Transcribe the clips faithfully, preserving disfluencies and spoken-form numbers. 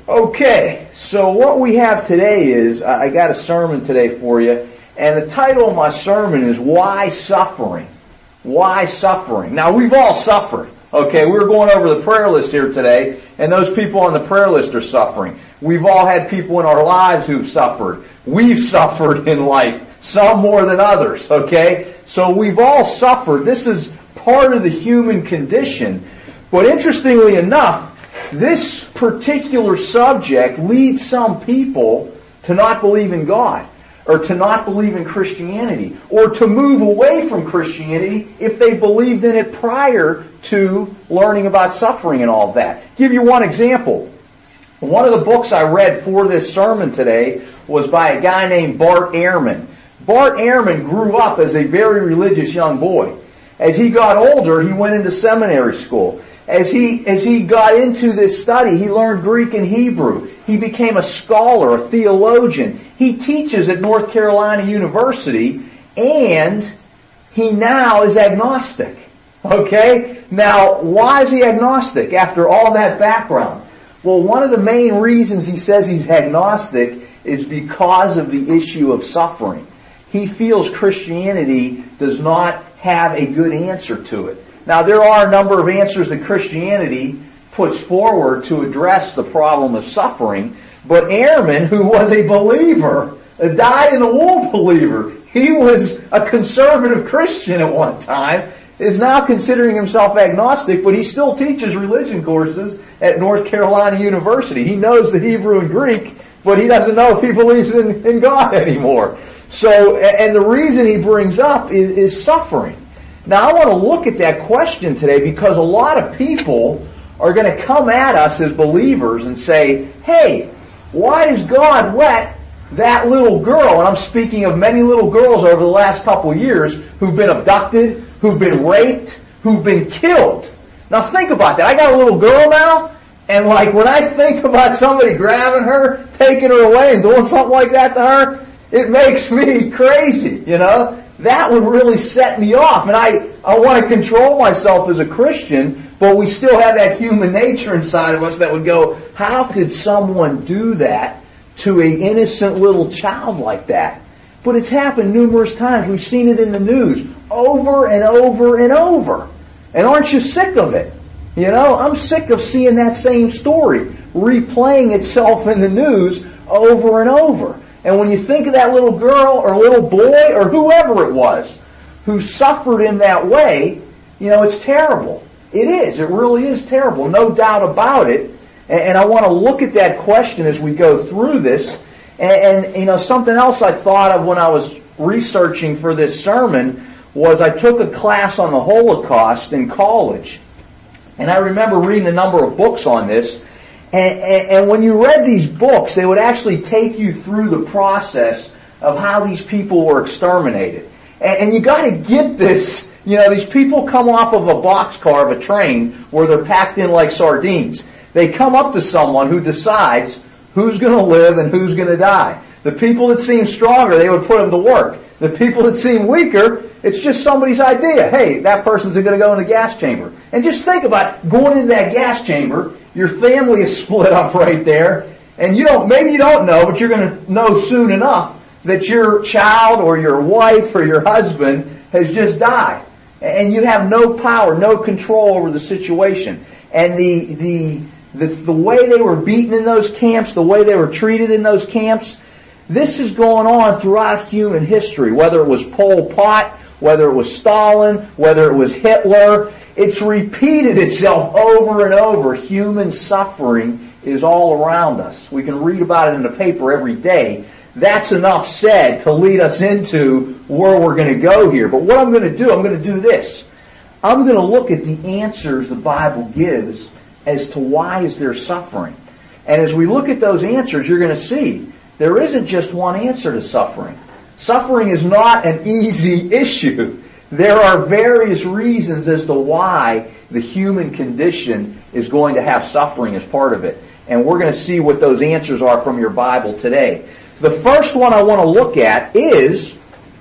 Okay, so what we have today is, I got a sermon today for you, and the title of my sermon is Why Suffering? Why Suffering? Now, we've all suffered. Okay, we were going over the prayer list here today, and those people on the prayer list are suffering. We've all had people in our lives who've suffered. We've suffered in life, some more than others, okay? So we've all suffered. This is part of the human condition. But interestingly enough, this particular subject leads some people to not believe in God, or to not believe in Christianity, or to move away from Christianity if they believed in it prior to learning about suffering and all of that. Give you one example. One of the books I read for this sermon today was by a guy named Bart Ehrman. Bart Ehrman grew up as a very religious young boy. As he got older, he went into seminary school. As he, as he got into this study, he learned Greek and Hebrew. He became a scholar, a theologian. He teaches at North Carolina University, and he now is agnostic. Okay? Now, why is he agnostic after all that background? Well, one of the main reasons he says he's agnostic is because of the issue of suffering. He feels Christianity does not have a good answer to it. Now, there are a number of answers that Christianity puts forward to address the problem of suffering, but Ehrman, who was a believer, a dyed-in-the-wool believer, he was a conservative Christian at one time, is now considering himself agnostic, but he still teaches religion courses at North Carolina University. He knows the Hebrew and Greek, but he doesn't know if he believes in, in God anymore. So, and the reason he brings up is, is suffering. Now, I want to look at that question today because a lot of people are going to come at us as believers and say, hey, why does God let that little girl, and I'm speaking of many little girls over the last couple of years who've been abducted, who've been raped, who've been killed. Now think about that. I got a little girl now, and like when I think about somebody grabbing her, taking her away and doing something like that to her, it makes me crazy, you know. That would really set me off. And I, I want to control myself as a Christian, but we still have that human nature inside of us that would go, how could someone do that to an innocent little child like that? But it's happened numerous times. We've seen it in the news over and over and over. And aren't you sick of it? You know, I'm sick of seeing that same story replaying itself in the news over and over. And when you think of that little girl or little boy or whoever it was who suffered in that way, you know, it's terrible. It is. It really is terrible. No doubt about it. And I want to look at that question as we go through this. And, and, you know, something else I thought of when I was researching for this sermon was I took a class on the Holocaust in college. And I remember reading a number of books on this. And, and, and when you read these books, they would actually take you through the process of how these people were exterminated. And, and you got to get this. You know, these people come off of a boxcar of a train where they're packed in like sardines. They come up to someone who decides who's going to live and who's going to die. The people that seem stronger, they would put them to work. The people that seem weaker, it's just somebody's idea. Hey, that person's going to go in the gas chamber. And just think about going into that gas chamber. Your family is split up right there. And you don't, maybe you don't know, but you're going to know soon enough that your child or your wife or your husband has just died. And you have no power, no control over the situation. And the, the, the, the way they were beaten in those camps, the way they were treated in those camps, this is going on throughout human history, whether it was Pol Pot, whether it was Stalin, whether it was Hitler. It's repeated itself over and over. Human suffering is all around us. We can read about it in the paper every day. That's enough said to lead us into where we're going to go here. But what I'm going to do, I'm going to do this. I'm going to look at the answers the Bible gives as to why is there suffering. And as we look at those answers, you're going to see there isn't just one answer to suffering. Suffering is not an easy issue. There are various reasons as to why the human condition is going to have suffering as part of it. And we're going to see what those answers are from your Bible today. The first one I want to look at is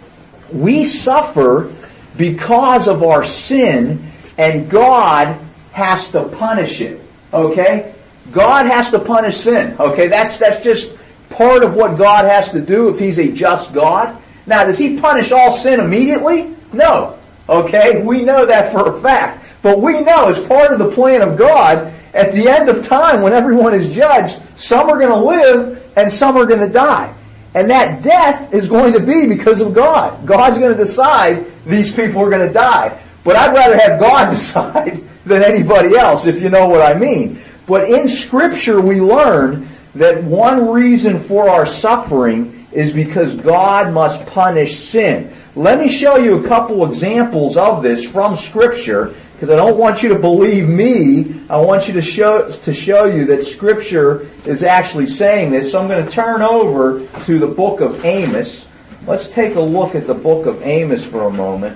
we suffer because of our sin and God has to punish it. Okay? God has to punish sin. Okay, that's that's just part of what God has to do if He's a just God. Now, does He punish all sin immediately? No. Okay, we know that for a fact. But we know as part of the plan of God, at the end of time, when everyone is judged, some are going to live and some are going to die. And that death is going to be because of God. God's going to decide these people are going to die. But I'd rather have God decide than anybody else, if you know what I mean. But in Scripture we learn that one reason for our suffering is because God must punish sin. Let me show you a couple examples of this from Scripture, because I don't want you to believe me. I want you to show to show you that Scripture is actually saying this. So I'm going to turn over to the book of Amos. Let's take a look at the book of Amos for a moment.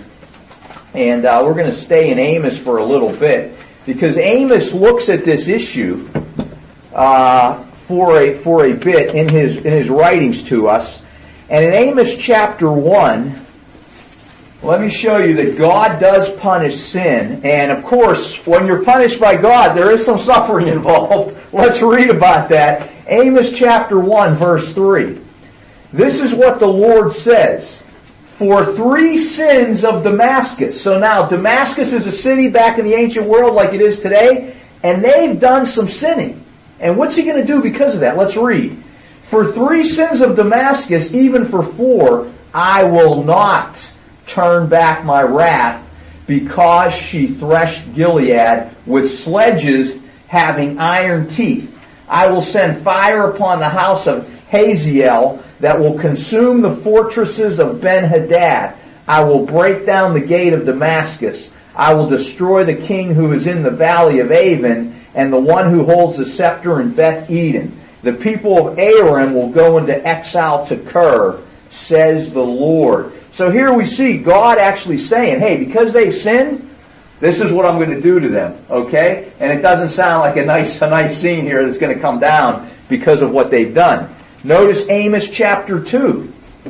And uh, we're going to stay in Amos for a little bit, because Amos looks at this issue uh, for a for a bit in his in his writings to us. And in Amos chapter one, let me show you that God does punish sin. And of course, when you're punished by God, there is some suffering involved. Let's read about that. Amos chapter one, verse three. This is what the Lord says. For three sins of Damascus. So now, Damascus is a city back in the ancient world like it is today, and they've done some sinning. And what's He going to do because of that? Let's read. For three sins of Damascus, even for four, I will not turn back my wrath, because she threshed Gilead with sledges having iron teeth. I will send fire upon the house of Hazael that will consume the fortresses of Ben-Hadad. I will break down the gate of Damascus. I will destroy the king who is in the valley of Avon and the one who holds the scepter in Beth Eden. The people of Aram will go into exile to Kir, says the Lord. So here we see God actually saying, hey, because they've sinned, this is what I'm going to do to them, okay? And it doesn't sound like a nice, a nice scene here that's going to come down because of what they've done. Notice Amos chapter two.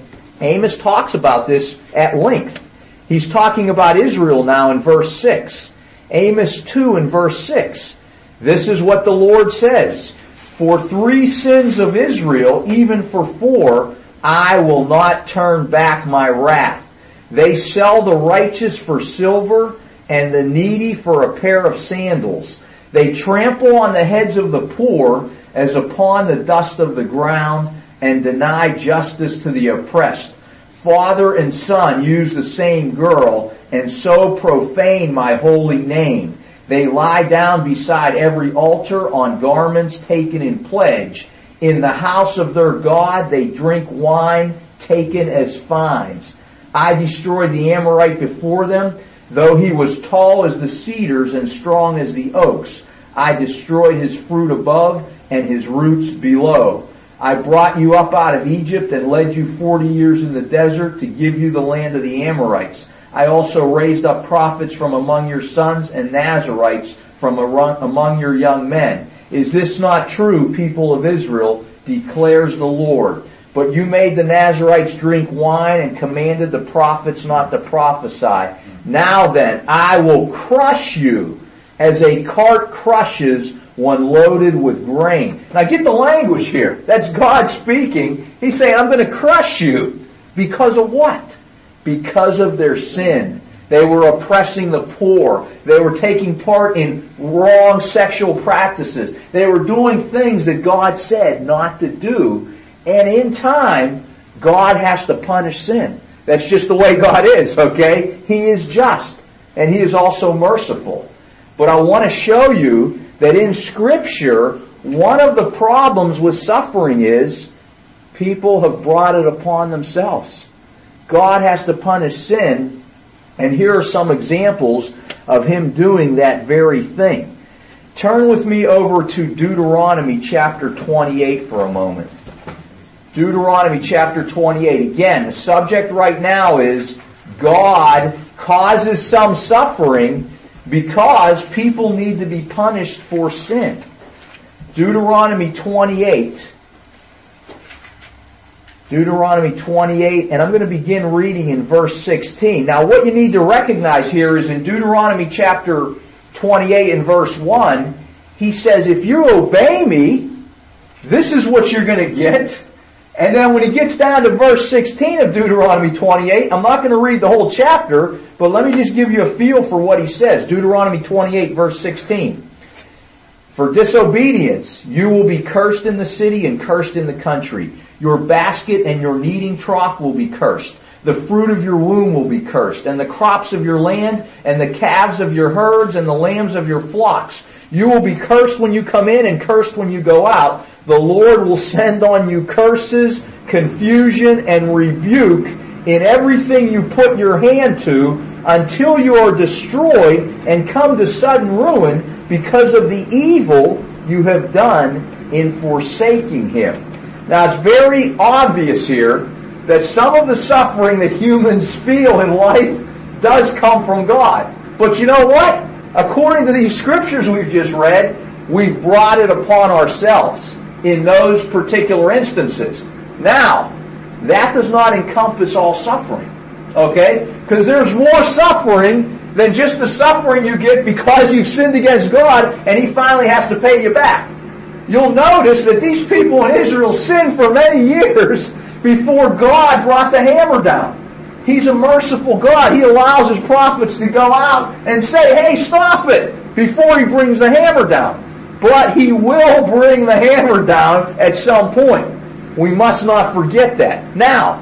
Amos talks about this at length. He's talking about Israel now in verse six. Amos two and verse six. This is what the Lord says. For three sins of Israel, even for four, I will not turn back my wrath. They sell the righteous for silver and the needy for a pair of sandals. They trample on the heads of the poor as upon the dust of the ground, and deny justice to the oppressed. Father and son use the same girl, and so profane my holy name. They lie down beside every altar on garments taken in pledge. In the house of their God they drink wine taken as fines. I destroyed the Amorite before them, though he was tall as the cedars and strong as the oaks. I destroyed his fruit above and his roots below. I brought you up out of Egypt and led you forty years in the desert to give you the land of the Amorites. I also raised up prophets from among your sons and Nazarites from among your young men. Is this not true, people of Israel, declares the Lord? But you made the Nazarites drink wine and commanded the prophets not to prophesy. Now then, I will crush you as a cart crushes one loaded with grain. Now get the language here. That's God speaking. He's saying, I'm going to crush you. Because of what? Because of their sin. They were oppressing the poor. They were taking part in wrong sexual practices. They were doing things that God said not to do. And in time, God has to punish sin. That's just the way God is, okay? He is just. And He is also merciful. But I want to show you that in Scripture, one of the problems with suffering is people have brought it upon themselves. God has to punish sin, and here are some examples of Him doing that very thing. Turn with me over to Deuteronomy chapter twenty-eight for a moment. Deuteronomy chapter twenty-eight. Again, the subject right now is God causes some suffering because people need to be punished for sin. Deuteronomy twenty-eight. Deuteronomy twenty-eight, and I'm going to begin reading in verse sixteen. Now what you need to recognize here is in Deuteronomy chapter twenty-eight and verse one, He says, if you obey me, this is what you're going to get. And then when he gets down to verse sixteen of Deuteronomy twenty-eight, I'm not going to read the whole chapter, but let me just give you a feel for what he says. Deuteronomy twenty-eight, verse sixteen. For disobedience, you will be cursed in the city and cursed in the country. Your basket and your kneading trough will be cursed. The fruit of your womb will be cursed, and the crops of your land, and the calves of your herds, and the lambs of your flocks. You will be cursed when you come in and cursed when you go out. The Lord will send on you curses, confusion, and rebuke in everything you put your hand to until you are destroyed and come to sudden ruin because of the evil you have done in forsaking Him. Now it's very obvious here that some of the suffering that humans feel in life does come from God. But you know what? According to these scriptures we've just read, we've brought it upon ourselves in those particular instances. Now, that does not encompass all suffering. Okay? Because there's more suffering than just the suffering you get because you've sinned against God and He finally has to pay you back. You'll notice that these people in Israel sinned for many years before God brought the hammer down. He's a merciful God. He allows His prophets to go out and say, hey, stop it, before He brings the hammer down. But He will bring the hammer down at some point. We must not forget that. Now,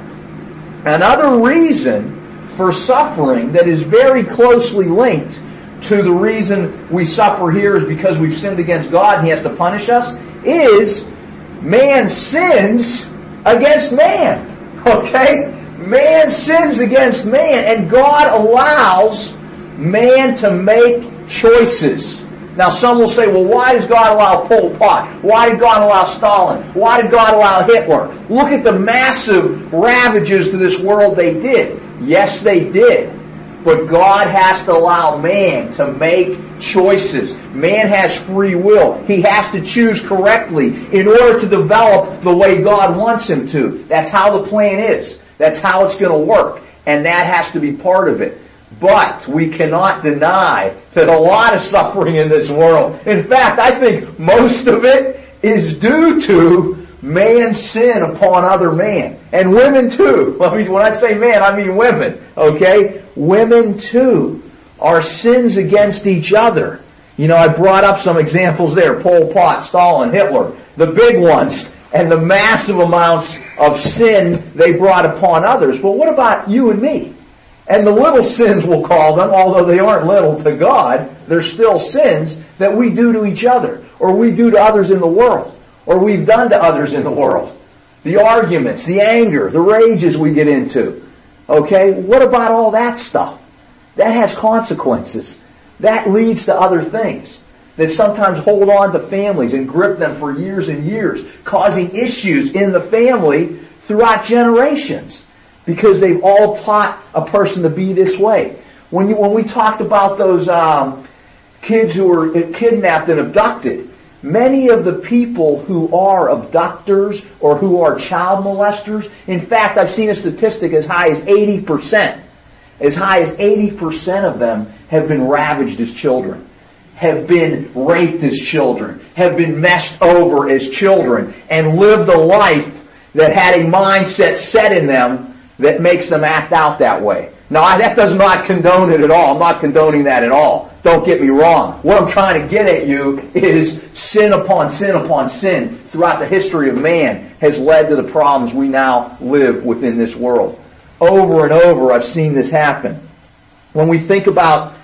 another reason for suffering that is very closely linked to the reason we suffer here is because we've sinned against God and He has to punish us, is man sins against man. Okay? Man sins against man, and God allows man to make choices. Now some will say, well, why does God allow Pol Pot? Why did God allow Stalin? Why did God allow Hitler? Look at the massive ravages to this world they did. Yes, they did. But God has to allow man to make choices. Man has free will. He has to choose correctly in order to develop the way God wants him to. That's how the plan is. That's how it's going to work. And that has to be part of it. But we cannot deny that a lot of suffering in this world, in fact, I think most of it is due to man's sin upon other man. And women too. I mean, when I say man, I mean women. Okay? Women too are sins against each other. You know, I brought up some examples there. Pol Pot, Stalin, Hitler. The big ones. And the massive amounts of sin they brought upon others. But what about you and me? And the little sins, we'll call them, although they aren't little to God, they're still sins that we do to each other, or we do to others in the world, or we've done to others in the world. The arguments, the anger, the rages we get into. Okay? What about all that stuff? That has consequences. That leads to other things that sometimes hold on to families and grip them for years and years, causing issues in the family throughout generations because they've all taught a person to be this way. When you, when we talked about those um, kids who were kidnapped and abducted, many of the people who are abductors or who are child molesters, in fact, I've seen a statistic as high as eighty percent. As high as eighty percent of them have been ravaged as children, have been raped as children, have been messed over as children, and lived a life that had a mindset set in them that makes them act out that way. Now, that does not condone it at all. I'm not condoning that at all. Don't get me wrong. What I'm trying to get at you is sin upon sin upon sin throughout the history of man has led to the problems we now live within this world. Over and over, I've seen this happen. When we think about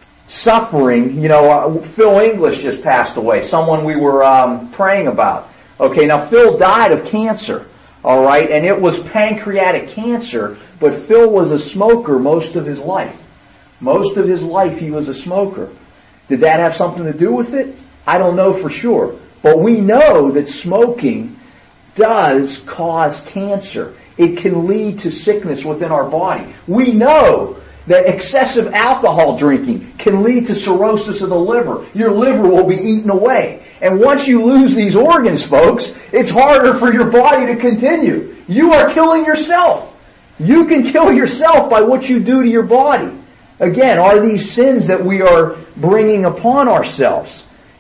suffering, you know, uh, Phil English just passed away, someone we were um, praying about. Okay, now Phil died of cancer, all right, and it was pancreatic cancer, but Phil was a smoker most of his life. Most of his life he was a smoker. Did that have something to do with it? I don't know for sure. But we know that smoking does cause cancer. It can lead to sickness within our body. We know that excessive alcohol drinking can lead to cirrhosis of the liver. Your liver will be eaten away. And once you lose these organs, folks, it's harder for your body to continue. You are killing yourself. You can kill yourself by what you do to your body. Again, are these sins that we are bringing upon ourselves?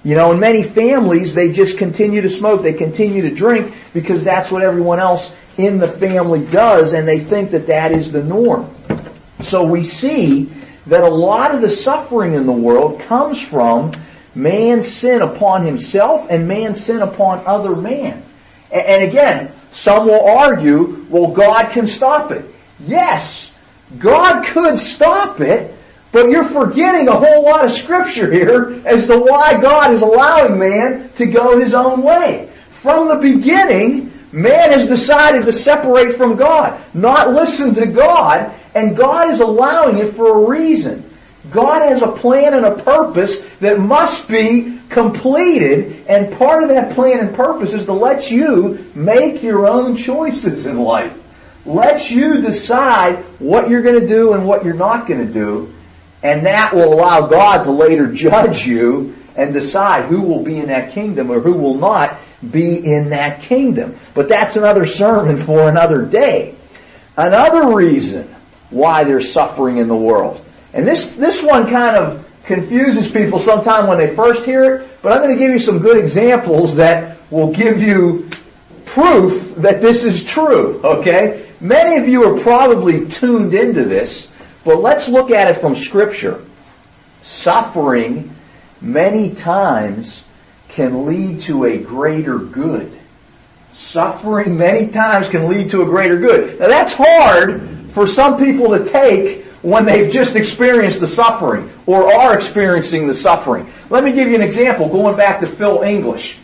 You know, in many families, they just continue to smoke, they continue to drink because that's what everyone else in the family does, and they think that that is the norm. So we see that a lot of the suffering in the world comes from man's sin upon himself and man's sin upon other man. And again, some will argue, well, God can stop it. Yes, God could stop it, but you're forgetting a whole lot of Scripture here as to why God is allowing man to go his own way. From the beginning, man has decided to separate from God, not listen to God, and God is allowing it for a reason. God has a plan and a purpose that must be completed, and part of that plan and purpose is to let you make your own choices in life. Let you decide what you're going to do and what you're not going to do, and that will allow God to later judge you and decide who will be in that kingdom or who will not be in that kingdom. But that's another sermon for another day. Another reason why there's suffering in the world. And this, this one kind of confuses people sometimes when they first hear it, but I'm going to give you some good examples that will give you proof that this is true, okay? Many of you are probably tuned into this, but let's look at it from Scripture. Suffering many times can lead to a greater good. Suffering many times can lead to a greater good. Now that's hard for some people to take when they've just experienced the suffering or are experiencing the suffering. Let me give you an example, going back to Phil English.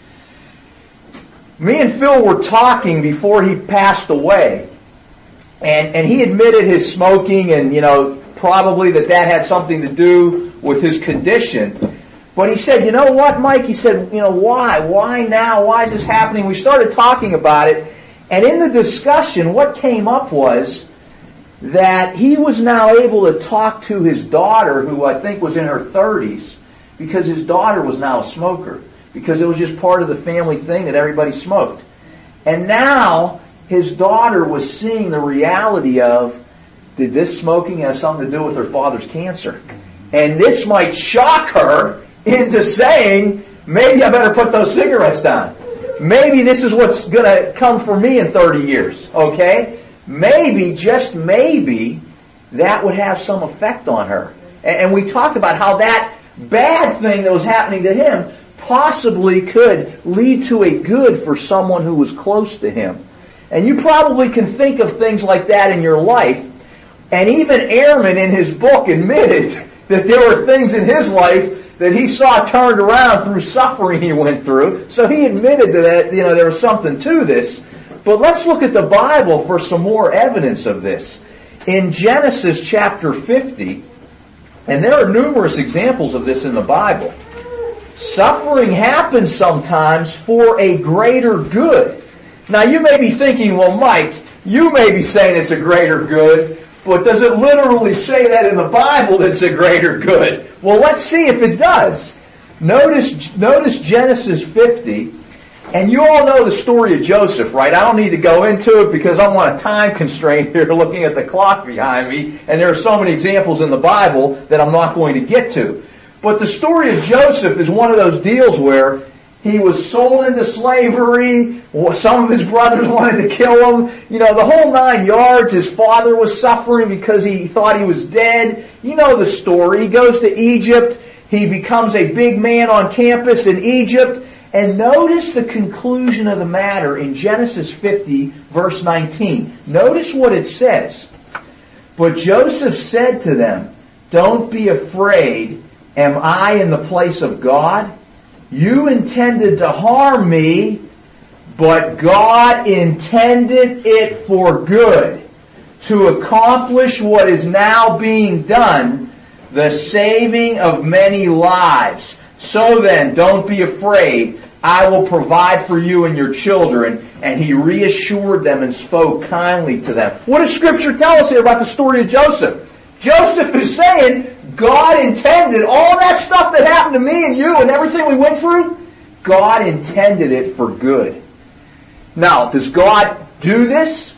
Me and Phil were talking before he passed away, and, and he admitted his smoking and, you know, probably that that had something to do with his condition. But he said, you know what, Mike? He said, you know, why? Why now? Why is this happening? We started talking about it, and in the discussion, what came up was that he was now able to talk to his daughter, who I think was in her thirties, because his daughter was now a smoker, because it was just part of the family thing that everybody smoked. And now his daughter was seeing the reality of, did this smoking have something to do with her father's cancer? And this might shock her into saying, maybe I better put those cigarettes down. Maybe this is what's going to come for me in thirty years, okay? Maybe, just maybe, that would have some effect on her. And we talked about how that bad thing that was happening to him possibly could lead to a good for someone who was close to him. And you probably can think of things like that in your life. And even Ehrman in his book admitted that there were things in his life that he saw turned around through suffering he went through. So he admitted that, you know, there was something to this. But let's look at the Bible for some more evidence of this. In Genesis chapter fifty, and there are numerous examples of this in the Bible, suffering happens sometimes for a greater good. Now you may be thinking, well, Mike, you may be saying it's a greater good, but does it literally say that in the Bible that it's a greater good? Well, let's see if it does. Notice, notice Genesis fifty. And you all know the story of Joseph, right? I don't need to go into it because I'm on a time constraint here looking at the clock behind me. And there are so many examples in the Bible that I'm not going to get to. But the story of Joseph is one of those deals where he was sold into slavery. Some of his brothers wanted to kill him. You know, the whole nine yards. His father was suffering because he thought he was dead. You know the story. He goes to Egypt. He becomes a big man on campus in Egypt. And notice the conclusion of the matter in Genesis fifty, verse nineteen. Notice what it says. But Joseph said to them, don't be afraid. Am I in the place of God? You intended to harm me, but God intended it for good, to accomplish what is now being done, the saving of many lives. So then, don't be afraid. I will provide for you and your children. And he reassured them and spoke kindly to them. What does Scripture tell us here about the story of Joseph? Joseph is saying, God intended all that stuff that happened to me and you and everything we went through, God intended it for good. Now, does God do this?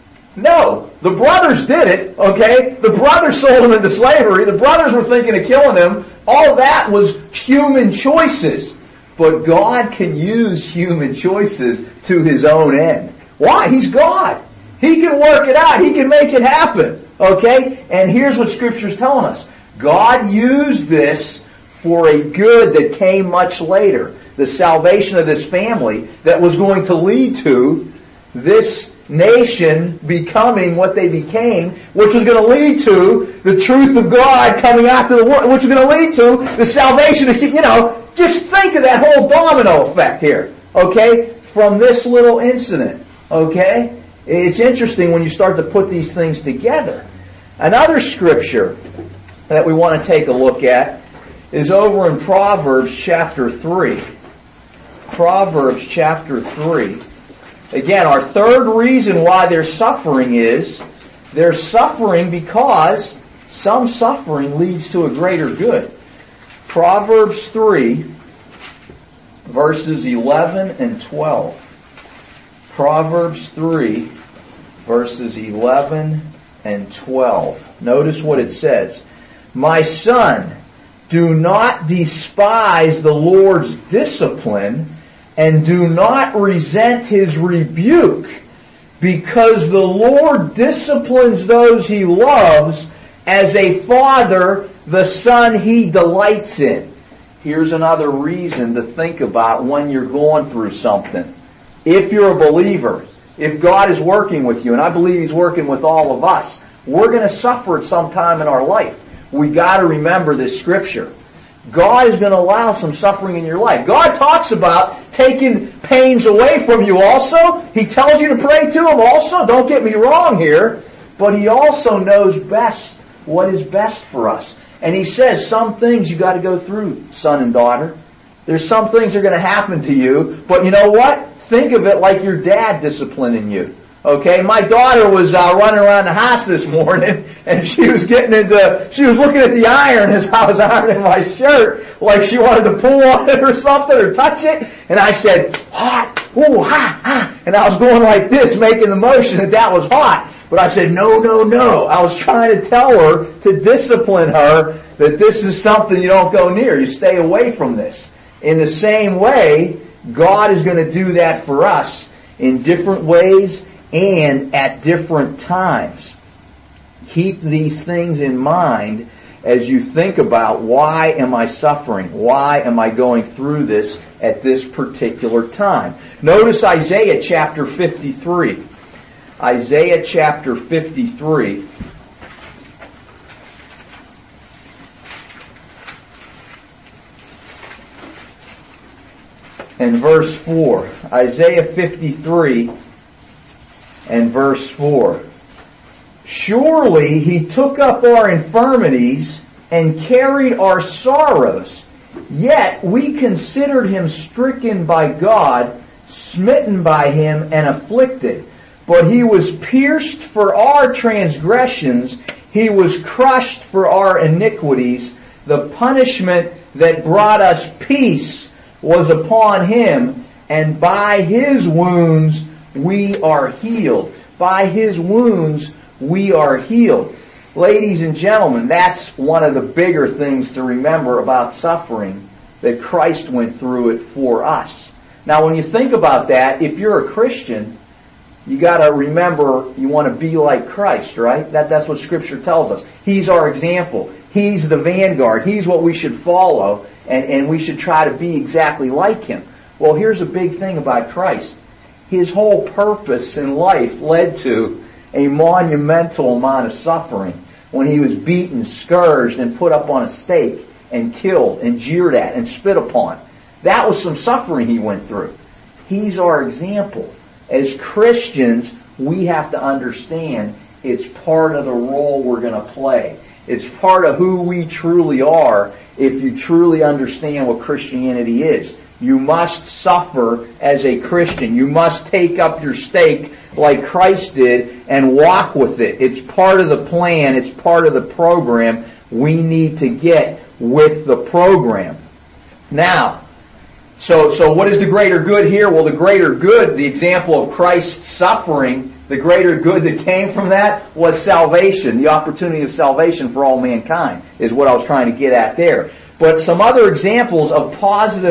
No. The brothers did it, okay? The brothers sold him into slavery. The brothers were thinking of killing him. All that was human choices. But God can use human choices to His own end. Why? He's God. He can work it out. He can make it happen. Okay? And here's what Scripture's telling us. God used this for a good that came much later. The salvation of this family that was going to lead to this nation becoming what they became, which was going to lead to the truth of God coming out to the world, which was going to lead to the salvation of, you know, just think of that whole domino effect here, okay, from this little incident, okay? It's interesting when you start to put these things together. Another scripture that we want to take a look at is over in Proverbs chapter three. Proverbs chapter three. Again, our third reason why there's suffering is there's suffering because some suffering leads to a greater good. Proverbs three, verses eleven and twelve. Proverbs three, verses eleven and twelve. Notice what it says. My son, do not despise the Lord's discipline, and do not resent His rebuke, because the Lord disciplines those He loves, as a father the son He delights in. Here's another reason to think about when you're going through something. If you're a believer, if God is working with you, and I believe He's working with all of us, we're going to suffer at some time in our life. We got to remember this scripture. God is going to allow some suffering in your life. God talks about taking pains away from you also. He tells you to pray to Him also. Don't get me wrong here. But He also knows best what is best for us. And He says some things you got to go through, son and daughter. There's some things that are going to happen to you. But you know what? Think of it like your dad disciplining you. Okay, my daughter was uh, running around the house this morning, and she was getting into, she was looking at the iron as I was ironing my shirt, like she wanted to pull on it or something, or touch it, and I said, hot, ooh, ha, ha, and I was going like this, making the motion that that was hot, but I said, no, no, no, I was trying to tell her, to discipline her, that this is something you don't go near, you stay away from this. In the same way, God is going to do that for us in different ways, and at different times. Keep these things in mind as you think about, why am I suffering? Why am I going through this at this particular time? Notice Isaiah chapter fifty-three. Isaiah chapter fifty-three. And verse four. Isaiah fifty-three and verse four. Surely He took up our infirmities and carried our sorrows. Yet we considered Him stricken by God, smitten by Him, and afflicted. But He was pierced for our transgressions. He was crushed for our iniquities. The punishment that brought us peace was upon Him, and by His wounds we are healed. By His wounds we are healed. Ladies and gentlemen, that's one of the bigger things to remember about suffering, that Christ went through it for us. Now when you think about that, if you're a Christian, you got to remember you want to be like Christ, right? That, that's what Scripture tells us. He's our example. He's the vanguard. He's what we should follow, and, and we should try to be exactly like Him. Well, here's a big thing about Christ. His whole purpose in life led to a monumental amount of suffering when He was beaten, scourged, and put up on a stake and killed and jeered at and spit upon. That was some suffering He went through. He's our example. As Christians, we have to understand it's part of the role we're going to play. It's part of who we truly are if you truly understand what Christianity is. You must suffer as a Christian. You must take up your stake like Christ did and walk with it. It's part of the plan. It's part of the program. We need to get with the program. Now, so, so what is the greater good here? Well, the greater good, the example of Christ's suffering, the greater good that came from that was salvation. The opportunity of salvation for all mankind is what I was trying to get at there. But some other examples of positive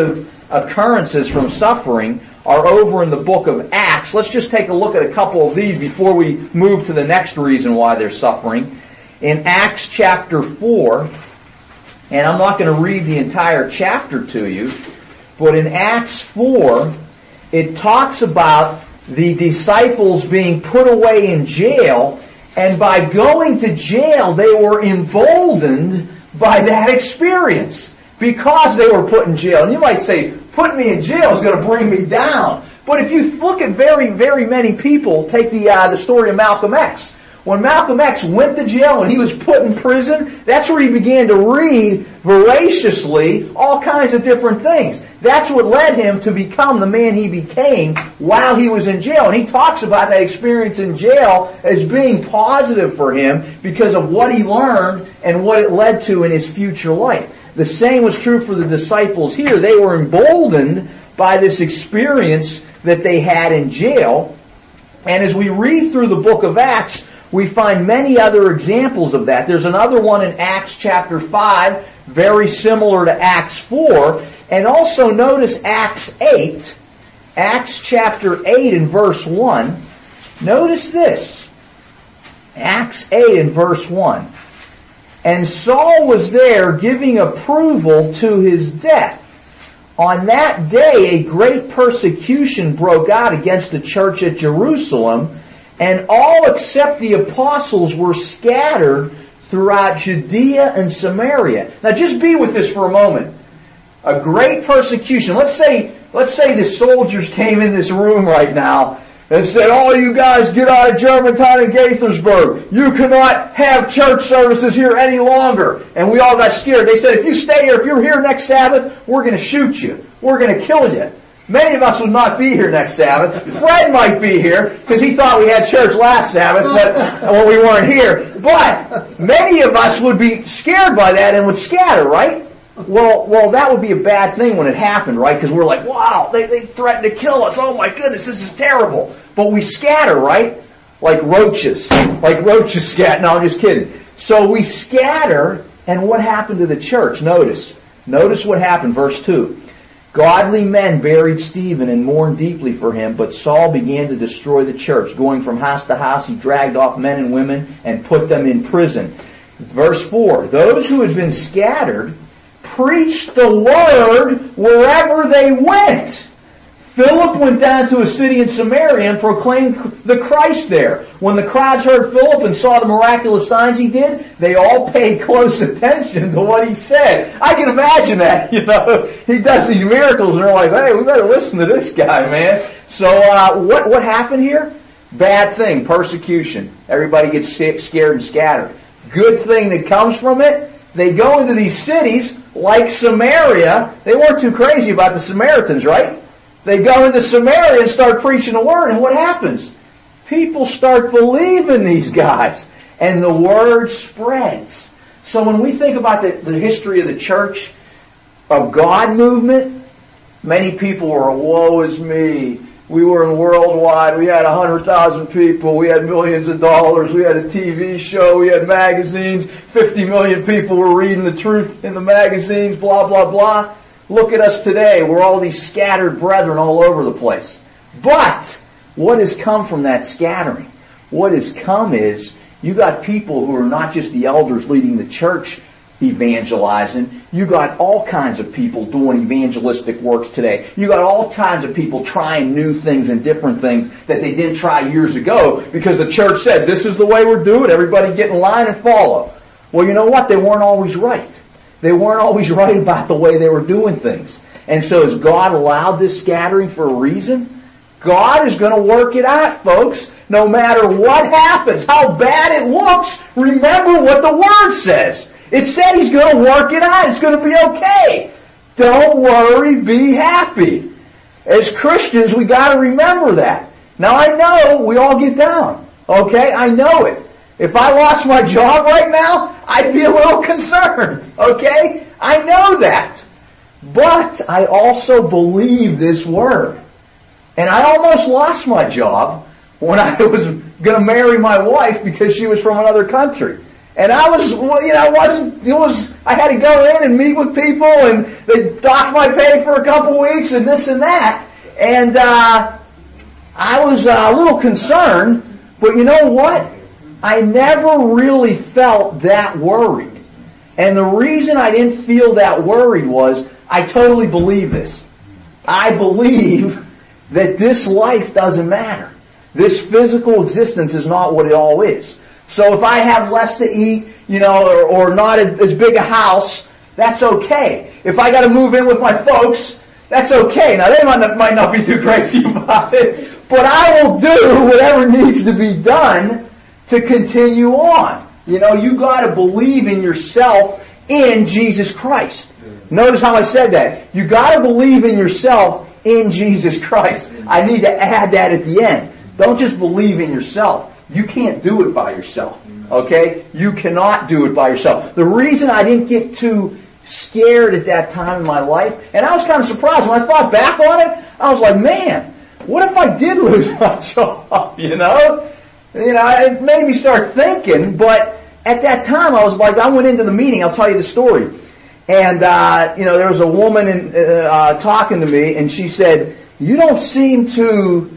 occurrences from suffering are over in the book of Acts. Let's just take a look at a couple of these before we move to the next reason why they're suffering. In Acts chapter four, and I'm not going to read the entire chapter to you, but in Acts four, it talks about the disciples being put away in jail, and by going to jail, they were emboldened by that experience because they were put in jail. And you might say, putting me in jail is going to bring me down. But if you look at very, very many people, take the uh, the story of Malcolm X. When Malcolm X went to jail and he was put in prison, that's where he began to read voraciously all kinds of different things. That's what led him to become the man he became while he was in jail. And he talks about that experience in jail as being positive for him because of what he learned and what it led to in his future life. The same was true for the disciples here. They were emboldened by this experience that they had in jail. And as we read through the book of Acts, we find many other examples of that. There's another one in Acts chapter five, very similar to Acts four. And also notice Acts eight, Acts chapter eight and verse one. Notice this. Acts eight and verse one. And Saul was there giving approval to his death. On that day, a great persecution broke out against the church at Jerusalem, and all except the apostles were scattered throughout Judea and Samaria. Now just be with this for a moment. A great persecution. Let's say, let's say the soldiers came in this room right now and said, all you guys get out of Germantown and Gaithersburg. You cannot have church services here any longer. And we all got scared. They said, if you stay here, if you're here next Sabbath, we're going to shoot you. We're going to kill you. Many of us would not be here next Sabbath. Fred might be here because he thought we had church last Sabbath but when we weren't here. But many of us would be scared by that and would scatter, right? Well, well, that would be a bad thing when it happened, right? Because we're like, wow, they, they threatened to kill us. Oh my goodness, this is terrible. But we scatter, right? Like roaches. Like roaches scatter. No, I'm just kidding. So we scatter, and what happened to the church? Notice. Notice what happened, verse two. Godly men buried Stephen and mourned deeply for him, but Saul began to destroy the church. Going from house to house, he dragged off men and women and put them in prison. Verse four. Those who had been scattered preached the word wherever they went. Philip went down to a city in Samaria and proclaimed the Christ there. When the crowds heard Philip and saw the miraculous signs he did, they all paid close attention to what he said. I can imagine that, you know. He does these miracles and they're like, hey, we better listen to this guy, man. So uh, what, what happened here? Bad thing, persecution. Everybody gets sick, scared, and scattered. Good thing that comes from it, they go into these cities like Samaria. They weren't too crazy about the Samaritans, right? They go into Samaria and start preaching the word, and what happens? People start believing these guys, and the word spreads. So when we think about the, the history of the Church of God movement, many people were, woe is me. We were in worldwide. We had one hundred thousand people. We had millions of dollars. We had a T V show. We had magazines. fifty million people were reading the truth in the magazines, blah, blah, blah. Look at us today. We're all these scattered brethren all over the place. But what has come from that scattering? What has come is you got people who are not just the elders leading the church evangelizing. You got all kinds of people doing evangelistic works today. You got all kinds of people trying new things and different things that they didn't try years ago because the church said, this is the way we're doing it. Everybody get in line and follow. Well, you know what? They weren't always right. They weren't always right about the way they were doing things. And so has God allowed this scattering for a reason? God is going to work it out, folks. No matter what happens, how bad it looks, remember what the Word says. It said He's going to work it out. It's going to be okay. Don't worry, be happy. As Christians, we got to remember that. Now I know we all get down. Okay? I know it. If I lost my job right now, I'd be a little concerned. Okay? I know that. But I also believe this Word. And I almost lost my job when I was going to marry my wife because she was from another country. And I was, well, you know, I wasn't, it was, I had to go in and meet with people, and they docked my pay for a couple weeks and this and that. And, uh, I was uh, a little concerned, but you know what? I never really felt that worried. And the reason I didn't feel that worried was I totally believe this. I believe that this life doesn't matter. This physical existence is not what it all is. So if I have less to eat, you know, or, or not as big a house, that's okay. If I got to move in with my folks, that's okay. Now, they might not, might not be too crazy about it, but I will do whatever needs to be done to continue on. You know, you got to believe in yourself in Jesus Christ. Notice how I said that. You got to believe in yourself in Jesus Christ. I need to add that at the end. Don't just believe in yourself. You can't do it by yourself. Okay? You cannot do it by yourself. The reason I didn't get too scared at that time in my life, and I was kind of surprised when I thought back on it, I was like, man, what if I did lose my job? You know? You know, it made me start thinking, but at that time I was like, I went into the meeting, I'll tell you the story. And, uh, you know, there was a woman in, uh, talking to me, and she said, you don't seem too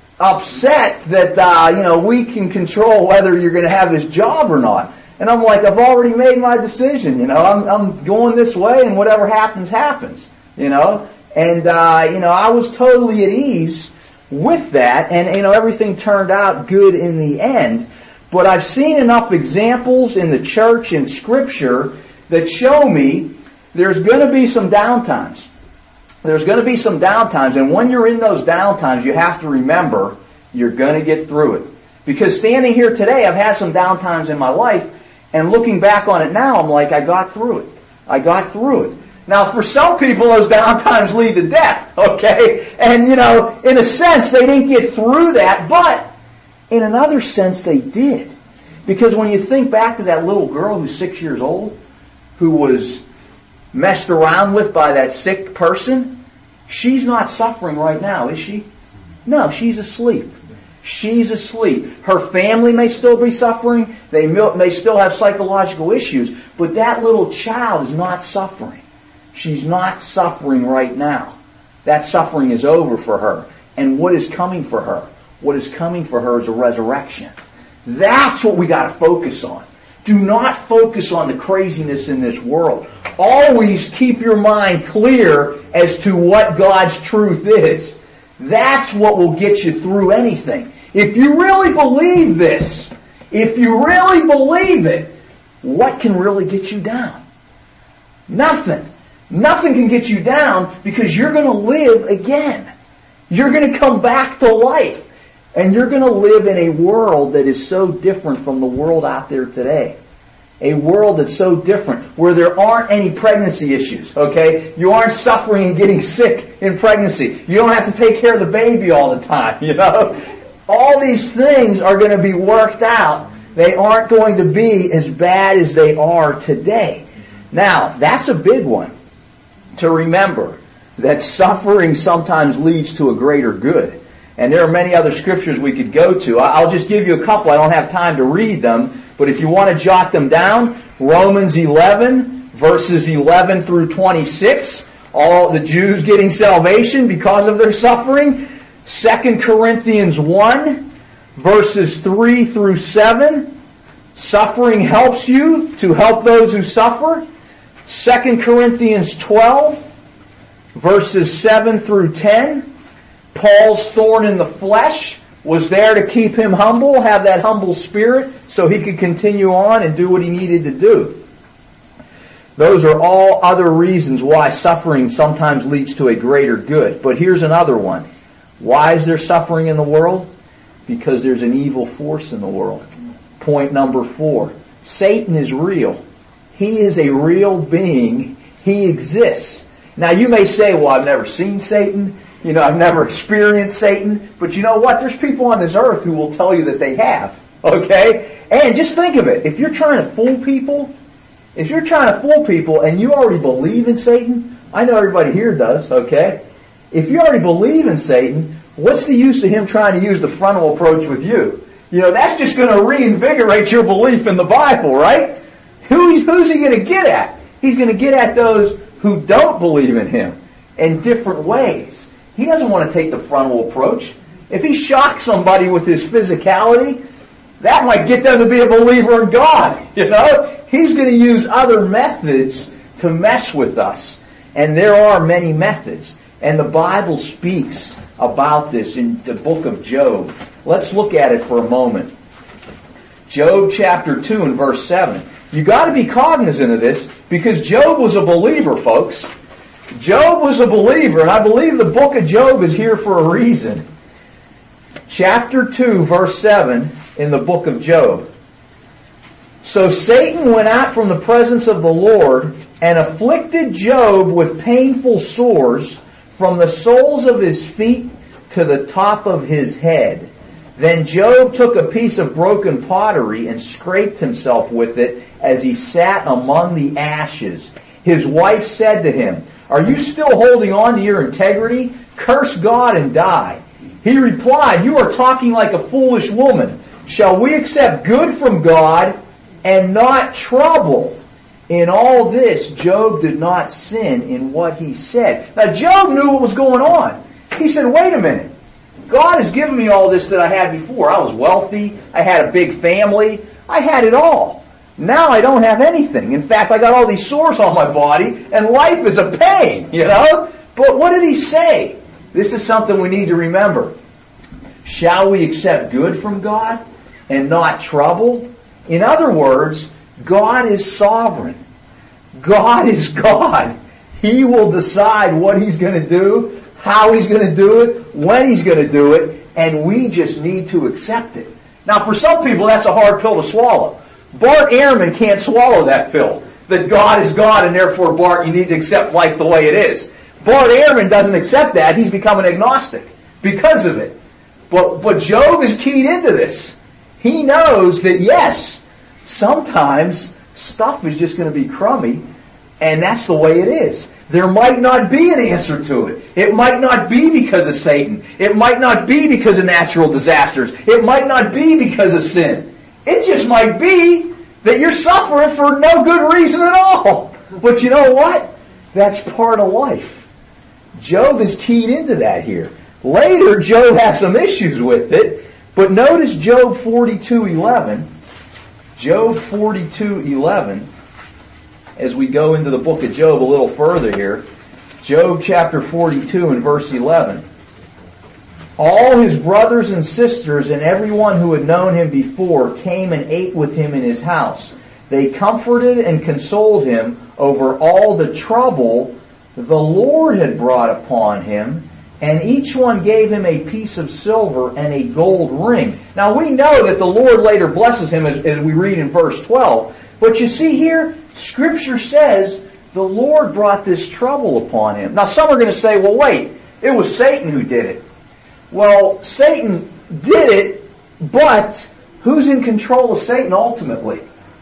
upset that, uh, you know, we can control whether you're going to have this job or not. And I'm like, I've already made my decision, you know, I'm, I'm going this way, and whatever happens, happens, you know. And, uh, you know, I was totally at ease with that, and, you know, everything turned out good in the end. But I've seen enough examples in the church and Scripture that show me there's going to be some downtimes. There's going to be some downtimes, and when you're in those downtimes, you have to remember you're going to get through it. Because standing here today, I've had some downtimes in my life, and looking back on it now, I'm like, I got through it. I got through it. Now, for some people, those downtimes lead to death, okay? And, you know, in a sense, they didn't get through that, but in another sense, they did. Because when you think back to that little girl who's six years old, who was messed around with by that sick person, she's not suffering right now, is she? No, she's asleep. She's asleep. Her family may still be suffering. They may still have psychological issues. But that little child is not suffering. She's not suffering right now. That suffering is over for her. And what is coming for her? What is coming for her is a resurrection. That's what we got to focus on. Do not focus on the craziness in this world. Always keep your mind clear as to what God's truth is. That's what will get you through anything. If you really believe this, if you really believe it, what can really get you down? Nothing. Nothing can get you down because you're going to live again. You're going to come back to life. And you're going to live in a world that is so different from the world out there today. A world that's so different, where there aren't any pregnancy issues, okay? You aren't suffering and getting sick in pregnancy. You don't have to take care of the baby all the time, you know? All these things are going to be worked out. They aren't going to be as bad as they are today. Now, that's a big one to remember, that suffering sometimes leads to a greater good. And there are many other scriptures we could go to. I'll just give you a couple. I don't have time to read them. But if you want to jot them down, Romans eleven, verses eleven through twenty-six, all the Jews getting salvation because of their suffering. Second Corinthians one, verses three through seven, suffering helps you to help those who suffer. Second Corinthians twelve, verses seven through ten, Paul's thorn in the flesh was there to keep him humble, have that humble spirit, so he could continue on and do what he needed to do. Those are all other reasons why suffering sometimes leads to a greater good. But here's another one. Why is there suffering in the world? Because there's an evil force in the world. Point number four. Satan is real. He is a real being. He exists. Now you may say, well, I've never seen Satan. You know, I've never experienced Satan. But you know what? There's people on this earth who will tell you that they have. Okay? And just think of it. If you're trying to fool people, if you're trying to fool people and you already believe in Satan, I know everybody here does, okay? If you already believe in Satan, what's the use of him trying to use the frontal approach with you? You know, that's just going to reinvigorate your belief in the Bible, right? Who, who's he going to get at? He's going to get at those who don't believe in him in different ways. He doesn't want to take the frontal approach. If he shocks somebody with his physicality, that might get them to be a believer in God. You know, he's going to use other methods to mess with us. And there are many methods. And the Bible speaks about this in the book of Job. Let's look at it for a moment. Job chapter two and verse seven. You got to be cognizant of this because Job was a believer, folks. Job was a believer, and I believe the book of Job is here for a reason. Chapter two, verse seven in the book of Job. So Satan went out from the presence of the Lord and afflicted Job with painful sores from the soles of his feet to the top of his head. Then Job took a piece of broken pottery and scraped himself with it as he sat among the ashes. His wife said to him, "Are you still holding on to your integrity? Curse God and die." He replied, "You are talking like a foolish woman. Shall we accept good from God and not trouble?" In all this, Job did not sin in what he said. Now, Job knew what was going on. He said, wait a minute. God has given me all this that I had before. I was wealthy. I had a big family. I had it all. Now I don't have anything. In fact, I got all these sores on my body, and life is a pain, you know? But what did he say? This is something we need to remember. Shall we accept good from God and not trouble? In other words, God is sovereign. God is God. He will decide what He's going to do, how He's going to do it, when He's going to do it, and we just need to accept it. Now, for some people, that's a hard pill to swallow. Bart Ehrman can't swallow that pill, that God is God, and therefore, Bart, you need to accept life the way it is. Bart Ehrman doesn't accept that. He's become an agnostic because of it. But, but Job is keyed into this. He knows that, yes, sometimes stuff is just going to be crummy, and that's the way it is. There might not be an answer to it. It might not be because of Satan. It might not be because of natural disasters. It might not be because of sin. It just might be that you're suffering for no good reason at all. But you know what? That's part of life. Job is keyed into that here. Later, Job has some issues with it, but notice Job forty-two eleven. Job forty-two eleven, as we go into the book of Job a little further here. Job chapter forty-two and verse eleven. All his brothers and sisters and everyone who had known him before came and ate with him in his house. They comforted and consoled him over all the trouble the Lord had brought upon him, and each one gave him a piece of silver and a gold ring. Now we know that the Lord later blesses him as, as we read in verse twelve. But you see here, Scripture says the Lord brought this trouble upon him. Now some are going to say, well wait, it was Satan who did it. Well, Satan did it, but who's in control of Satan ultimately?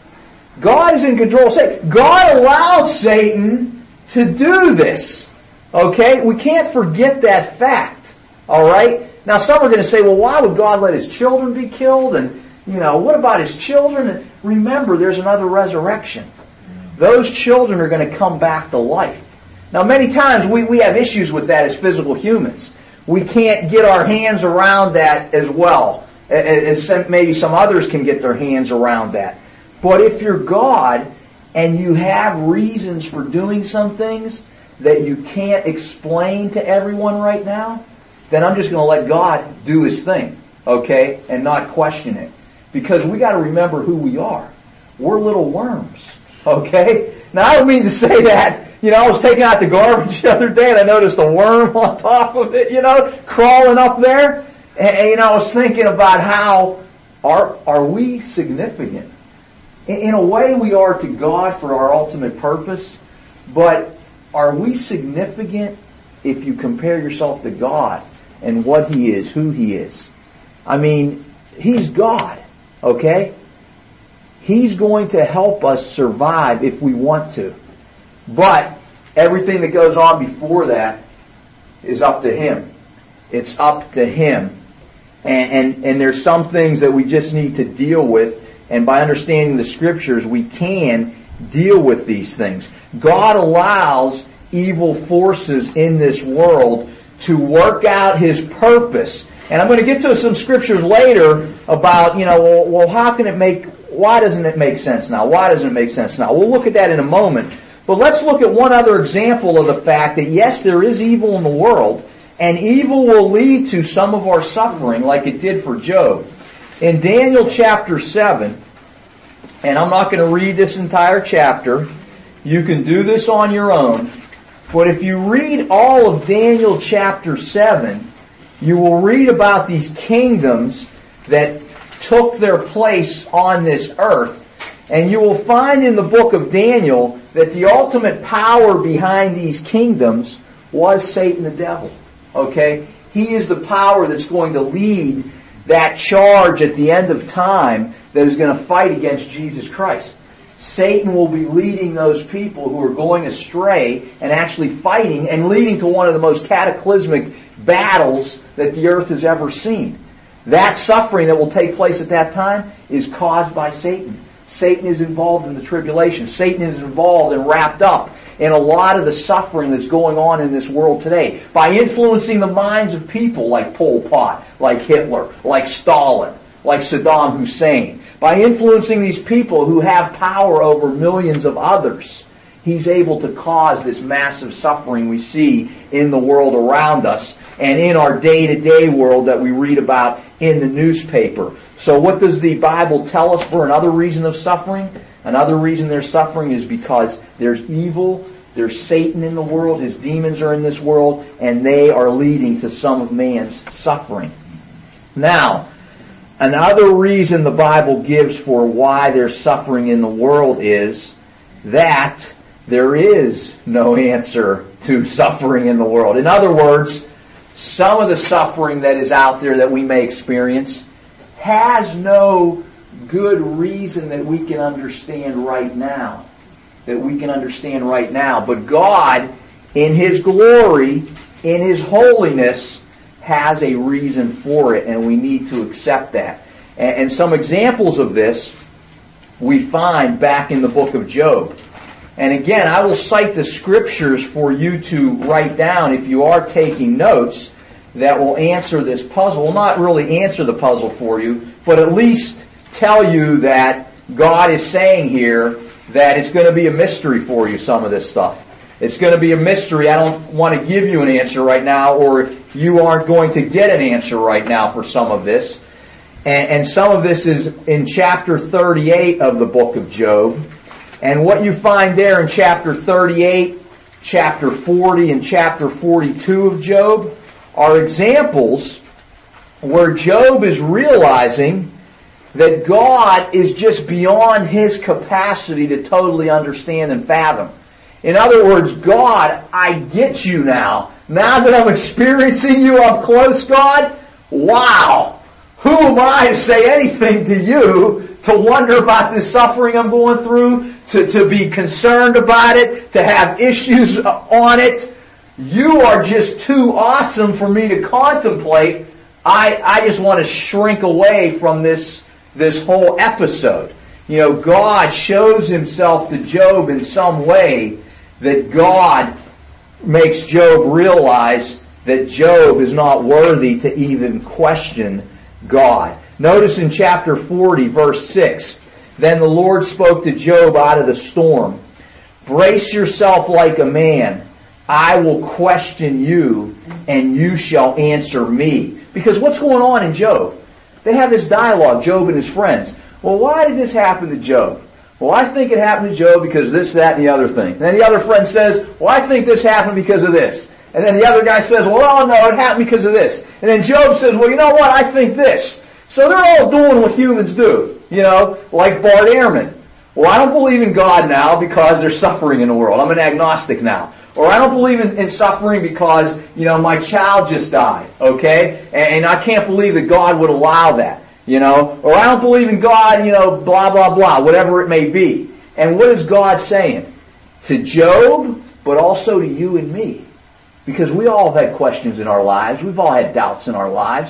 God is in control of Satan. God allowed Satan to do this. Okay? We can't forget that fact. Alright? Now some are going to say, well, why would God let His children be killed? And, you know, what about His children? And remember, there's another resurrection. Those children are going to come back to life. Now many times we, we have issues with that as physical humans. We can't get our hands around that as well as maybe some others can get their hands around that. But if you're God and you have reasons for doing some things that you can't explain to everyone right now, then I'm just going to let God do His thing, okay, and not question it. Because we got to remember who we are. We're little worms, okay? Now I don't mean to say that. You know, I was taking out the garbage the other day and I noticed a worm on top of it, you know, crawling up there. And, and you know, I was thinking about how are are we significant? In, in a way we are to God for our ultimate purpose, but are we significant if you compare yourself to God and what He is, who He is? I mean, He's God, okay? He's going to help us survive if we want to. But everything that goes on before that is up to Him. It's up to Him. And, and, and there's some things that we just need to deal with. And by understanding the Scriptures, we can deal with these things. God allows evil forces in this world to work out His purpose. And I'm going to get to some Scriptures later about, you know, well, well how can it make, why doesn't it make sense now? Why doesn't it make sense now? We'll look at that in a moment. But let's look at one other example of the fact that, yes, there is evil in the world, and evil will lead to some of our suffering like it did for Job. In Daniel chapter seven, and I'm not going to read this entire chapter, you can do this on your own, but if you read all of Daniel chapter seven, you will read about these kingdoms that took their place on this earth, and you will find in the book of Daniel that the ultimate power behind these kingdoms was Satan the devil. Okay? He is the power that's going to lead that charge at the end of time that is going to fight against Jesus Christ. Satan will be leading those people who are going astray and actually fighting and leading to one of the most cataclysmic battles that the earth has ever seen. That suffering that will take place at that time is caused by Satan. Satan is involved in the tribulation. Satan is involved and wrapped up in a lot of the suffering that's going on in this world today by influencing the minds of people like Pol Pot, like Hitler, like Stalin, like Saddam Hussein. By influencing these people who have power over millions of others, he's able to cause this massive suffering we see in the world around us and in our day-to-day world that we read about in the newspaper. So what does the Bible tell us for another reason of suffering? Another reason there's suffering is because there's evil, there's Satan in the world, his demons are in this world, and they are leading to some of man's suffering. Now, another reason the Bible gives for why there's suffering in the world is that there is no answer to suffering in the world. In other words, some of the suffering that is out there that we may experience has no good reason that we can understand right now. That we can understand right now. But God, in His glory, in His holiness, has a reason for it, and we need to accept that. And some examples of this we find back in the book of Job. And again, I will cite the Scriptures for you to write down if you are taking notes that will answer this puzzle. Will not really answer the puzzle for you, but at least tell you that God is saying here that it's going to be a mystery for you, some of this stuff. It's going to be a mystery. I don't want to give you an answer right now, or you aren't going to get an answer right now for some of this. And, and some of this is in chapter thirty-eight of the book of Job. And what you find there in chapter thirty-eight, chapter forty, and chapter forty-two of Job are examples where Job is realizing that God is just beyond his capacity to totally understand and fathom. In other words, God, I get you now. Now that I'm experiencing you up close, God, wow! Who am I to say anything to you, to wonder about this suffering I'm going through, to, to be concerned about it, to have issues on it? You are just too awesome for me to contemplate. I, I just want to shrink away from this, this whole episode. You know, God shows Himself to Job in some way that God makes Job realize that Job is not worthy to even question God. Notice in chapter forty, verse six, "Then the Lord spoke to Job out of the storm. Brace yourself like a man. I will question you, and you shall answer me." Because what's going on in Job? They have this dialogue, Job and his friends. Well, why did this happen to Job? Well, I think it happened to Job because this, that, and the other thing. And then the other friend says, well, I think this happened because of this. And then the other guy says, well, oh, no, it happened because of this. And then Job says, well, you know what? I think this. So they're all doing what humans do, you know, like Bart Ehrman. Well, I don't believe in God now because there's suffering in the world. I'm an agnostic now. Or I don't believe in, in suffering because, you know, my child just died, okay? And, and I can't believe that God would allow that, you know? Or I don't believe in God, you know, blah, blah, blah, whatever it may be. And what is God saying? To Job, but also to you and me. Because we all have had questions in our lives. We've all had doubts in our lives.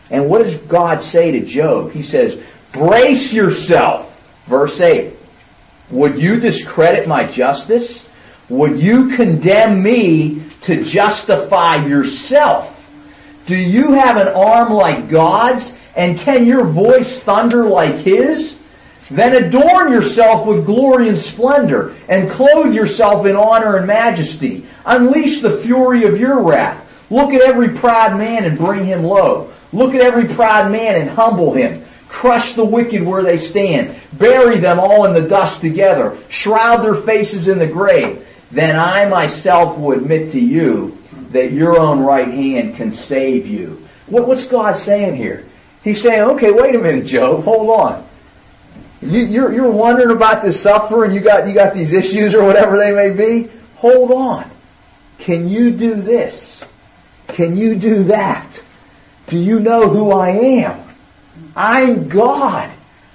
And what does God say to Job? He says, brace yourself. Verse eight. Would you discredit my justice? Would you condemn me to justify yourself? Do you have an arm like God's? And can your voice thunder like His? Then adorn yourself with glory and splendor, and clothe yourself in honor and majesty. Unleash the fury of your wrath. Look at every proud man and bring him low. Look at every proud man and humble him. Crush the wicked where they stand. Bury them all in the dust together. Shroud their faces in the grave. Then I myself will admit to you that your own right hand can save you. What, what's God saying here? He's saying, okay, wait a minute, Job, hold on. You, you're, you're wondering about this suffering, you got, you got these issues or whatever they may be. Hold on. Can you do this? Can you do that? Do you know who I am? I'm God.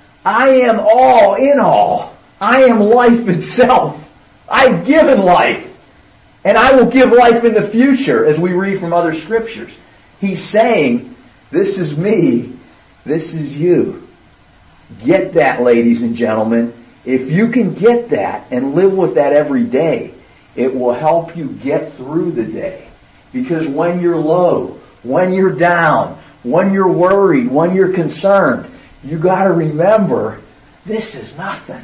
I am all in all. I am life itself. I've given life. And I will give life in the future, as we read from other scriptures. He's saying, this is me. This is you. Get that, ladies and gentlemen. If you can get that and live with that every day, it will help you get through the day. Because when you're low, when you're down, when you're worried, when you're concerned, you got to remember, this is nothing.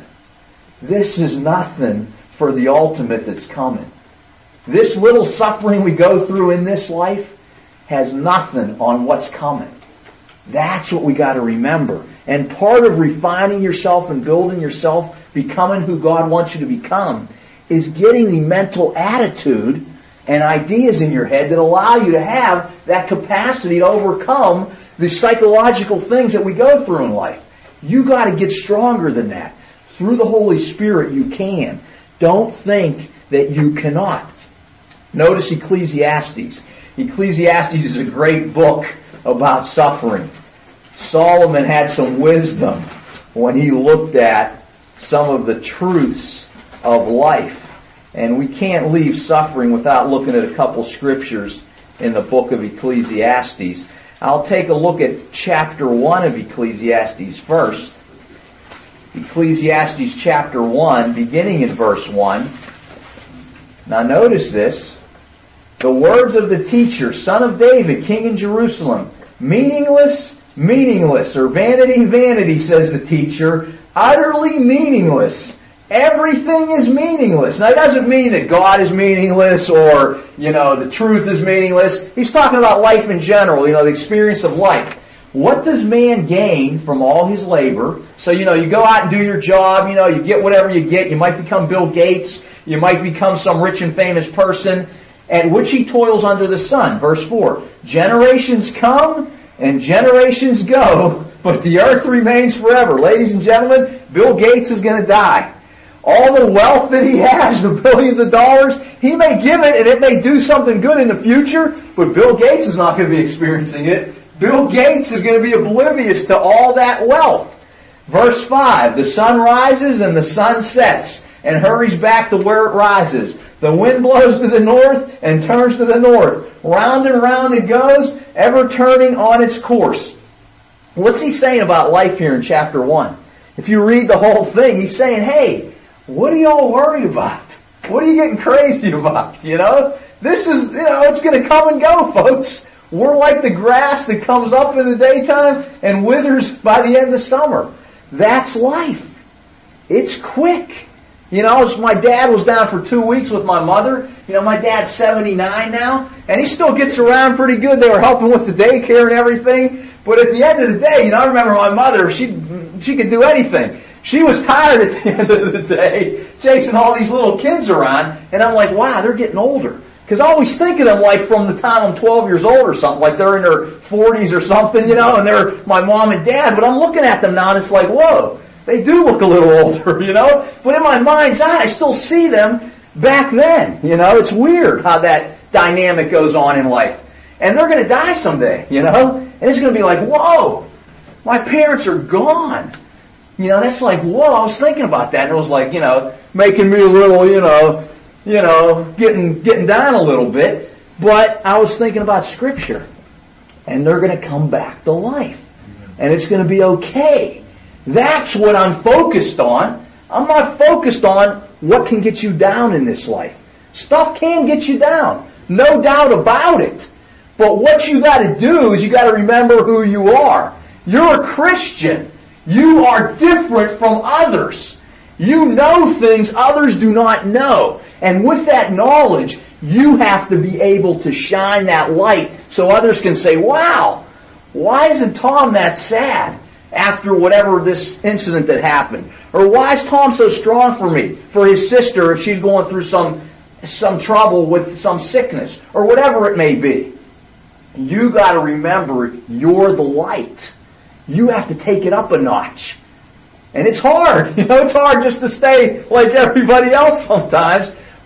This is nothing for the ultimate that's coming. This little suffering we go through in this life has nothing on what's coming. That's what we got to remember. And part of refining yourself and building yourself, becoming who God wants you to become, is getting the mental attitude and ideas in your head that allow you to have that capacity to overcome the psychological things that we go through in life. You got to get stronger than that. Through the Holy Spirit you can. Don't think that you cannot. Notice Ecclesiastes. Ecclesiastes is a great book about suffering. Solomon had some wisdom when he looked at some of the truths of life. And we can't leave suffering without looking at a couple scriptures in the book of Ecclesiastes. I'll take a look at chapter one of Ecclesiastes first. Ecclesiastes chapter one, beginning in verse one. Now notice this. The words of the teacher, son of David, king in Jerusalem. Meaningless, meaningless, or vanity, vanity, says the teacher. Utterly meaningless. Everything is meaningless. Now, it doesn't mean that God is meaningless or, you know, the truth is meaningless. He's talking about life in general, you know, the experience of life. What does man gain from all his labor? So, you know, you go out and do your job, you know, you get whatever you get. You might become Bill Gates. You might become some rich and famous person, at which he toils under the sun. Verse four. Generations come and generations go, but the earth remains forever. Ladies and gentlemen, Bill Gates is going to die. All the wealth that he has, the billions of dollars, he may give it and it may do something good in the future, but Bill Gates is not going to be experiencing it. Bill Gates is going to be oblivious to all that wealth. Verse five, the sun rises and the sun sets and hurries back to where it rises. The wind blows to the north and turns to the north. Round and round it goes, ever turning on its course. What's he saying about life here in chapter one? If you read the whole thing, he's saying, hey, what are y'all worried about? What are you getting crazy about? You know, this is, you know, it's going to come and go, folks. We're like the grass that comes up in the daytime and withers by the end of summer. That's life. It's quick. You know, my dad was down for two weeks with my mother. You know, my dad's seventy-nine now, and he still gets around pretty good. They were helping with the daycare and everything. But at the end of the day, you know, I remember my mother, she she could do anything. She was tired at the end of the day, chasing all these little kids around, and I'm like, wow, they're getting older. Because I always think of them like from the time I'm twelve years old or something, like they're in their forties or something, you know, and they're my mom and dad. But I'm looking at them now, and it's like, whoa. They do look a little older, you know. But in my mind's eye, I still see them back then. You know, it's weird how that dynamic goes on in life. And they're going to die someday, you know. And it's going to be like, whoa, my parents are gone. You know, that's like, whoa, I was thinking about that. And it was like, you know, making me a little, you know, you know, getting getting down a little bit. But I was thinking about Scripture. and they're going to come back to life. And it's going to be okay. That's what I'm focused on. I'm not focused on what can get you down in this life. Stuff can get you down. No doubt about it. But what you got to do is you got to remember who you are. You're a Christian. You are different from others. You know things others do not know. And with that knowledge, you have to be able to shine that light so others can say, wow, why isn't Tom that sad after whatever this incident that happened? Or why is Tom so strong for me, for his sister if she's going through some, some trouble with some sickness, or whatever it may be? You got to remember you're the light. You have to take it up a notch. And it's hard. You know, it's hard just to stay like everybody else sometimes.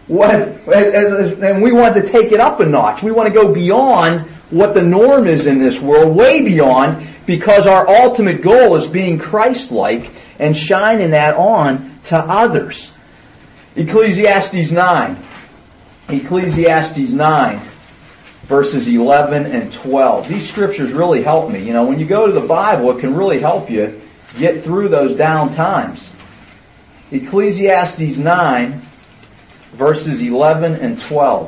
And we want to take it up a notch. We want to go beyond what the norm is in this world, way beyond, because our ultimate goal is being Christ-like and shining that on to others. Ecclesiastes nine. Ecclesiastes nine, verses eleven and twelve. These scriptures really help me. You know, when you go to the Bible, it can really help you get through those down times. Ecclesiastes nine, verses eleven and twelve.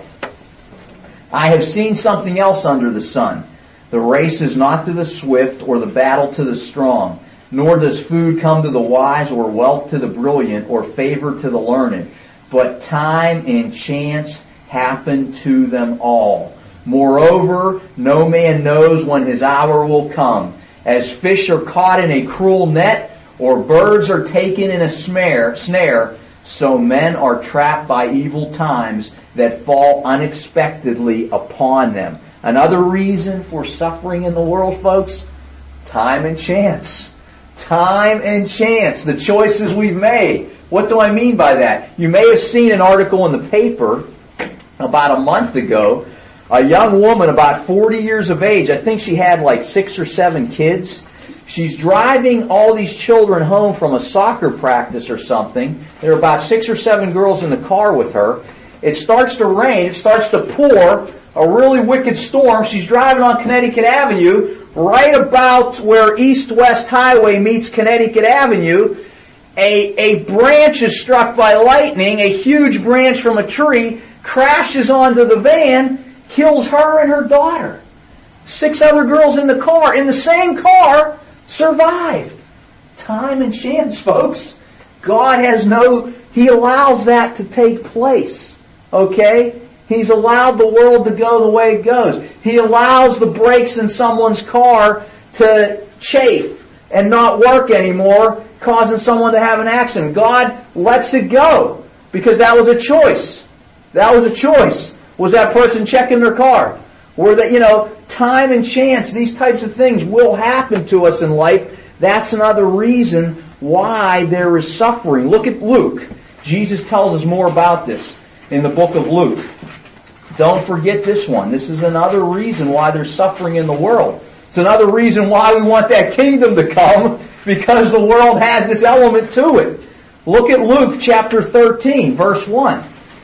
I have seen something else under the sun. The race is not to the swift, or the battle to the strong, nor does food come to the wise, or wealth to the brilliant, or favor to the learned. But time and chance happen to them all. Moreover, no man knows when his hour will come. As fish are caught in a cruel net, or birds are taken in a snare, snare, so men are trapped by evil times that fall unexpectedly upon them. Another reason for suffering in the world, folks? Time and chance. Time and chance. The choices we've made. What do I mean by that? You may have seen an article in the paper about a month ago. A young woman about forty years of age, I think she had like six or seven kids. She's driving all these children home from a soccer practice or something. There are about six or seven girls in the car with her. It starts to rain. It starts to pour. A really wicked storm. She's driving on Connecticut Avenue, right about where East-West Highway meets Connecticut Avenue. A, a branch is struck by lightning. A huge branch from a tree crashes onto the van, kills her and her daughter. Six other girls in the car, in the same car, survived. Time and chance, folks. God has no, He allows that to take place. Okay? He's allowed the world to go the way it goes. He allows the brakes in someone's car to chafe and not work anymore, causing someone to have an accident. God lets it go because that was a choice. That was a choice. Was that person checking their car? Were that, you know, time and chance, these types of things will happen to us in life. That's another reason why there is suffering. Look at Luke. Jesus tells us more about this in the book of Luke. Don't forget this one. This is another reason why there's suffering in the world. It's another reason why we want that kingdom to come, because the world has this element to it. Look at Luke chapter thirteen, verse one.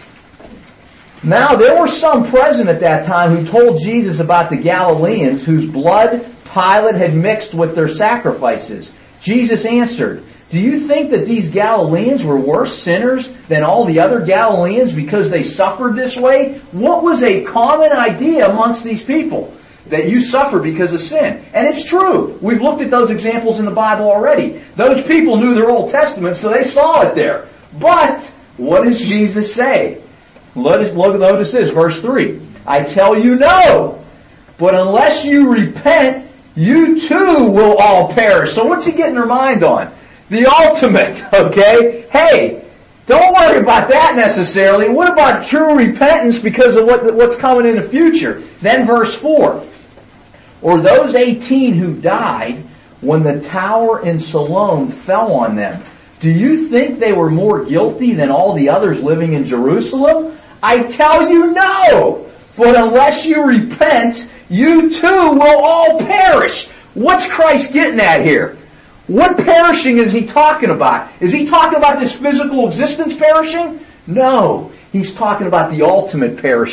Now there were some present at that time who told Jesus about the Galileans whose blood Pilate had mixed with their sacrifices. Jesus answered, "Do you think that these Galileans were worse sinners than all the other Galileans because they suffered this way?" What was a common idea amongst these people? That you suffer because of sin. And it's true. We've looked at those examples in the Bible already. Those people knew their Old Testament, so they saw it there. But what does Jesus say? Let us look, notice this, verse three. "I tell you no, but unless you repent, you too will all perish." So what's he getting their mind on? The ultimate, okay? Hey, don't worry about that necessarily. What about true repentance because of what, what's coming in the future? Then verse four. "Or those eighteen who died when the tower in Siloam fell on them. Do you think they were more guilty than all the others living in Jerusalem? I tell you no! But unless you repent, you too will all perish." What's Christ getting at here? What perishing is He talking about? Is He talking about this physical existence perishing? No. He's talking about the ultimate perishing.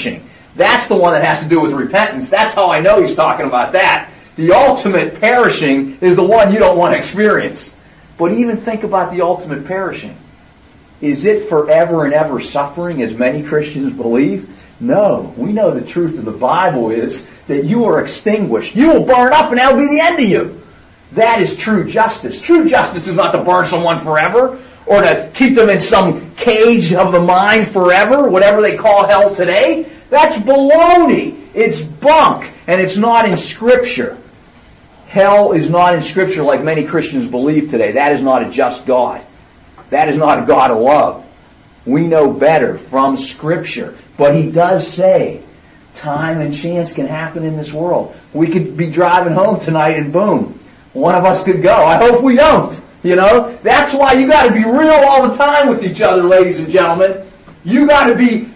That's the one that has to do with repentance. That's how I know he's talking about that. The ultimate perishing is the one you don't want to experience. But even think about the ultimate perishing. Is it forever and ever suffering, as many Christians believe? No. We know the truth of the Bible is that you are extinguished. You will burn up and that will be the end of you. That is true justice. True justice is not to burn someone forever or to keep them in some cage of the mind forever, whatever they call hell today. That's baloney. It's bunk, and it's not in Scripture. Hell is not in Scripture like many Christians believe today. That is not a just God. That is not a God of love. We know better from Scripture. But He does say time and chance can happen in this world. We could be driving home tonight and boom, one of us could go. I hope we don't. You know, that's why you got to be real all the time with each other, ladies and gentlemen. You got to be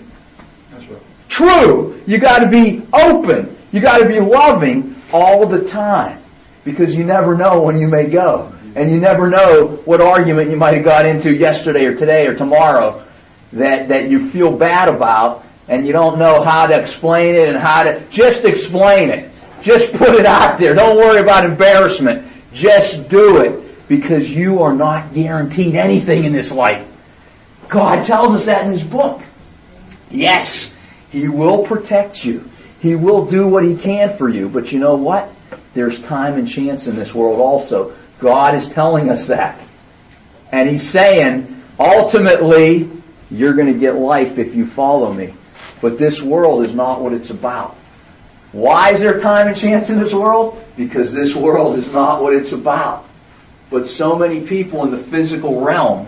true. You got to be open. You got to be loving all the time, because you never know when you may go, and you never know what argument you might have got into yesterday or today or tomorrow that that you feel bad about, and you don't know how to explain it and how to just explain it. Just put it out there. Don't worry about embarrassment. Just do it, because you are not guaranteed anything in this life. God tells us that in His book. Yes, He will protect you. He will do what He can for you. But you know what? There's time and chance in this world also. God is telling us that. And He's saying, ultimately, you're going to get life if you follow me. But this world is not what it's about. Why is there time and chance in this world? Because this world is not what it's about. But so many people in the physical realm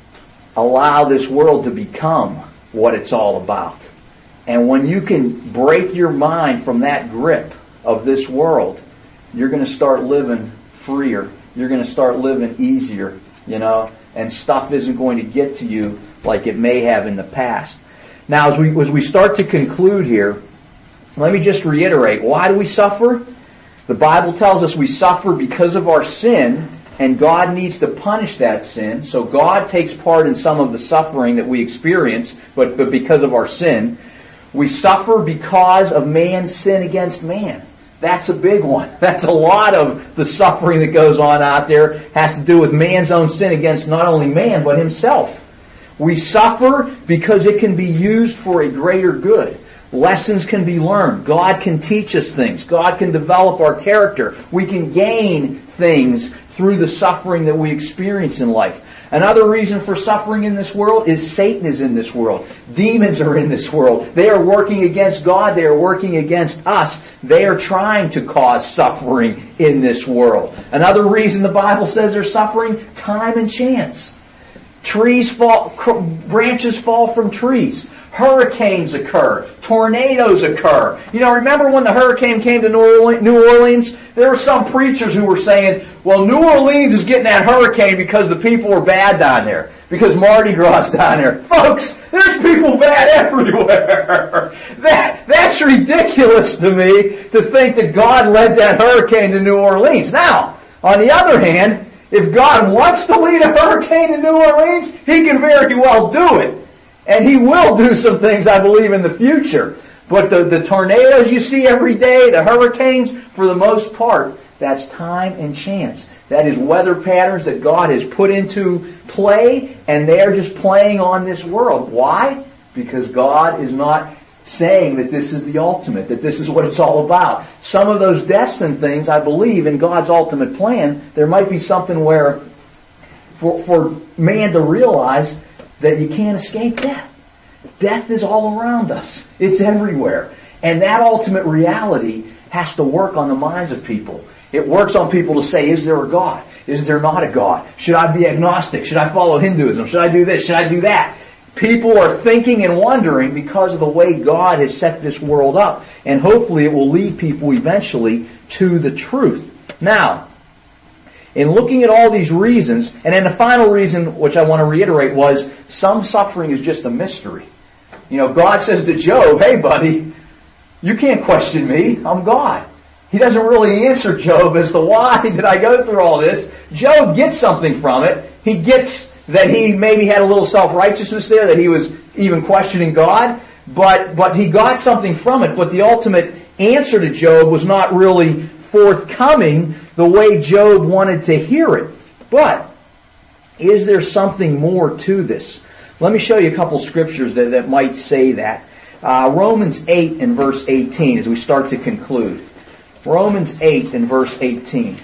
allow this world to become what it's all about. And when you can break your mind from that grip of this world, you're going to start living freer. You're going to start living easier, you know, and stuff isn't going to get to you like it may have in the past. Now, as we as we start to conclude here, let me just reiterate, why do we suffer? The Bible tells us we suffer because of our sin, and God needs to punish that sin. So God takes part in some of the suffering that we experience, but, but because of our sin. We suffer because of man's sin against man. That's a big one. That's a lot of the suffering that goes on out there has to do with man's own sin against not only man, but himself. We suffer because it can be used for a greater good. Lessons can be learned. God can teach us things. God can develop our character. We can gain things through the suffering that we experience in life. Another reason for suffering in this world is Satan is in this world. Demons are in this world. They are working against God. They are working against us. They are trying to cause suffering in this world. Another reason the Bible says there's suffering, time and chance. Trees fall, branches fall from trees. Hurricanes occur. Tornadoes occur. You know, remember when the hurricane came to New Orleans? There were some preachers who were saying, well, New Orleans is getting that hurricane because the people are bad down there. Because Mardi Gras down there. Folks, there's people bad everywhere. That, that's ridiculous to me to think that God led that hurricane to New Orleans. Now, on the other hand, if God wants to lead a hurricane to New Orleans, He can very well do it. And He will do some things, I believe, in the future. But the, the tornadoes you see every day, the hurricanes, for the most part, that's time and chance. That is weather patterns that God has put into play, and they're just playing on this world. Why? Because God is not saying that this is the ultimate, that this is what it's all about. Some of those destined things, I believe, in God's ultimate plan, there might be something where, for, for man to realize that you can't escape death. Death is all around us. It's everywhere. And that ultimate reality has to work on the minds of people. It works on people to say, is there a God? Is there not a God? Should I be agnostic? Should I follow Hinduism? Should I do this? Should I do that? People are thinking and wondering because of the way God has set this world up. And hopefully it will lead people eventually to the truth. Now, in looking at all these reasons, and then the final reason, which I want to reiterate, was some suffering is just a mystery. You know, God says to Job, hey buddy, you can't question me, I'm God. He doesn't really answer Job as to why did I go through all this. Job gets something from it. He gets that he maybe had a little self-righteousness there, that he was even questioning God. but, but he got something from it. But the ultimate answer to Job was not really forthcoming the way Job wanted to hear it. But is there something more to this? Let me show you a couple scriptures that, that might say that. Uh, Romans eight and verse eighteen as we start to conclude. Romans eight and verse eighteen.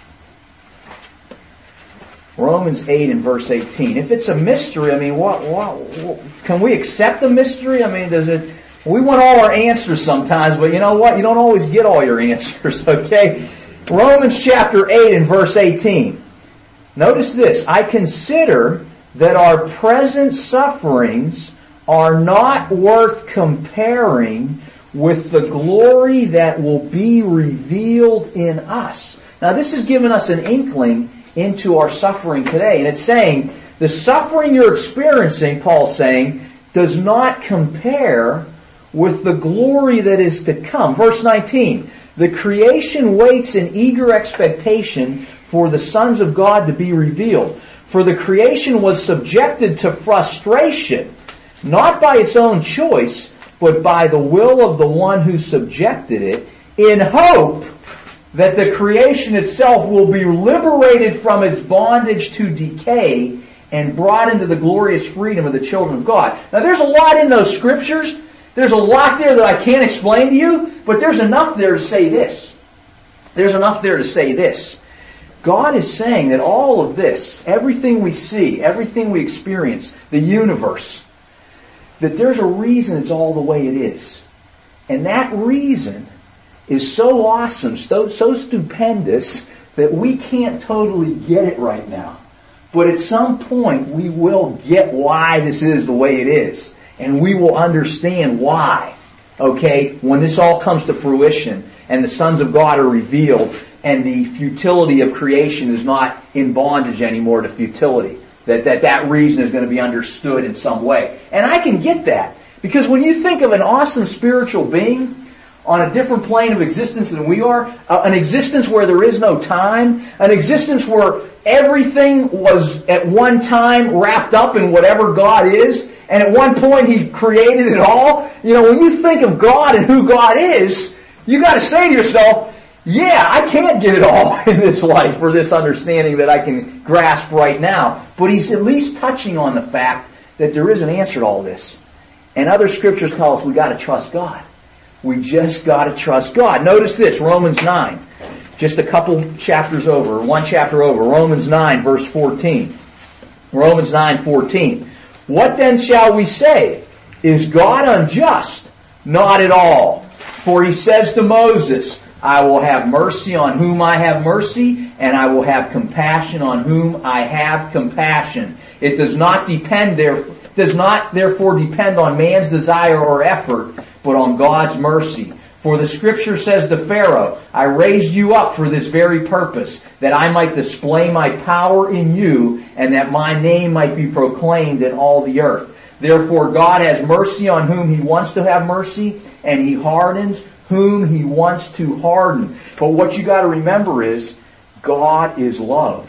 Romans eight and verse eighteen. If it's a mystery, I mean, what, what, what can we accept the mystery? I mean, does it? We want all our answers sometimes, but you know what? You don't always get all your answers, okay? Romans chapter eight and verse eighteen. Notice this. I consider that our present sufferings are not worth comparing with the glory that will be revealed in us. Now, this has given us an inkling into our suffering today. And it's saying, the suffering you're experiencing, Paul's saying, does not compare with the glory that is to come. Verse nineteen, the creation waits in eager expectation for the sons of God to be revealed. For the creation was subjected to frustration, not by its own choice, but by the will of the one who subjected it, in hope that the creation itself will be liberated from its bondage to decay and brought into the glorious freedom of the children of God. Now there's a lot in those scriptures. There's a lot there that I can't explain to you, but there's enough there to say this. There's enough there to say this. God is saying that all of this, everything we see, everything we experience, the universe, that there's a reason it's all the way it is. And that reason is so awesome, so, so stupendous, that we can't totally get it right now. But at some point, we will get why this is the way it is. And we will understand why. Okay? When this all comes to fruition, and the sons of God are revealed, and the futility of creation is not in bondage anymore to futility. That, that that reason is going to be understood in some way. And I can get that. Because when you think of an awesome spiritual being on a different plane of existence than we are, uh, an existence where there is no time, an existence where everything was at one time wrapped up in whatever God is, and at one point He created it all. You know, when you think of God and who God is, you got to say to yourself, yeah, I can't get it all in this life or this understanding that I can grasp right now. But He's at least touching on the fact that there is an answer to all this. And other scriptures tell us we got to trust God. We just got to trust God. Notice this, Romans nine. Just a couple chapters over, one chapter over. Romans nine, verse fourteen. Romans nine, fourteen. What then shall we say? Is God unjust? Not at all. For He says to Moses, I will have mercy on whom I have mercy, and I will have compassion on whom I have compassion. It does not depend there, does not therefore depend on man's desire or effort, but on God's mercy. For the Scripture says to Pharaoh, I raised you up for this very purpose, that I might display my power in you, and that my name might be proclaimed in all the earth. Therefore God has mercy on whom He wants to have mercy, and He hardens whom He wants to harden. But what you got to remember is, God is love.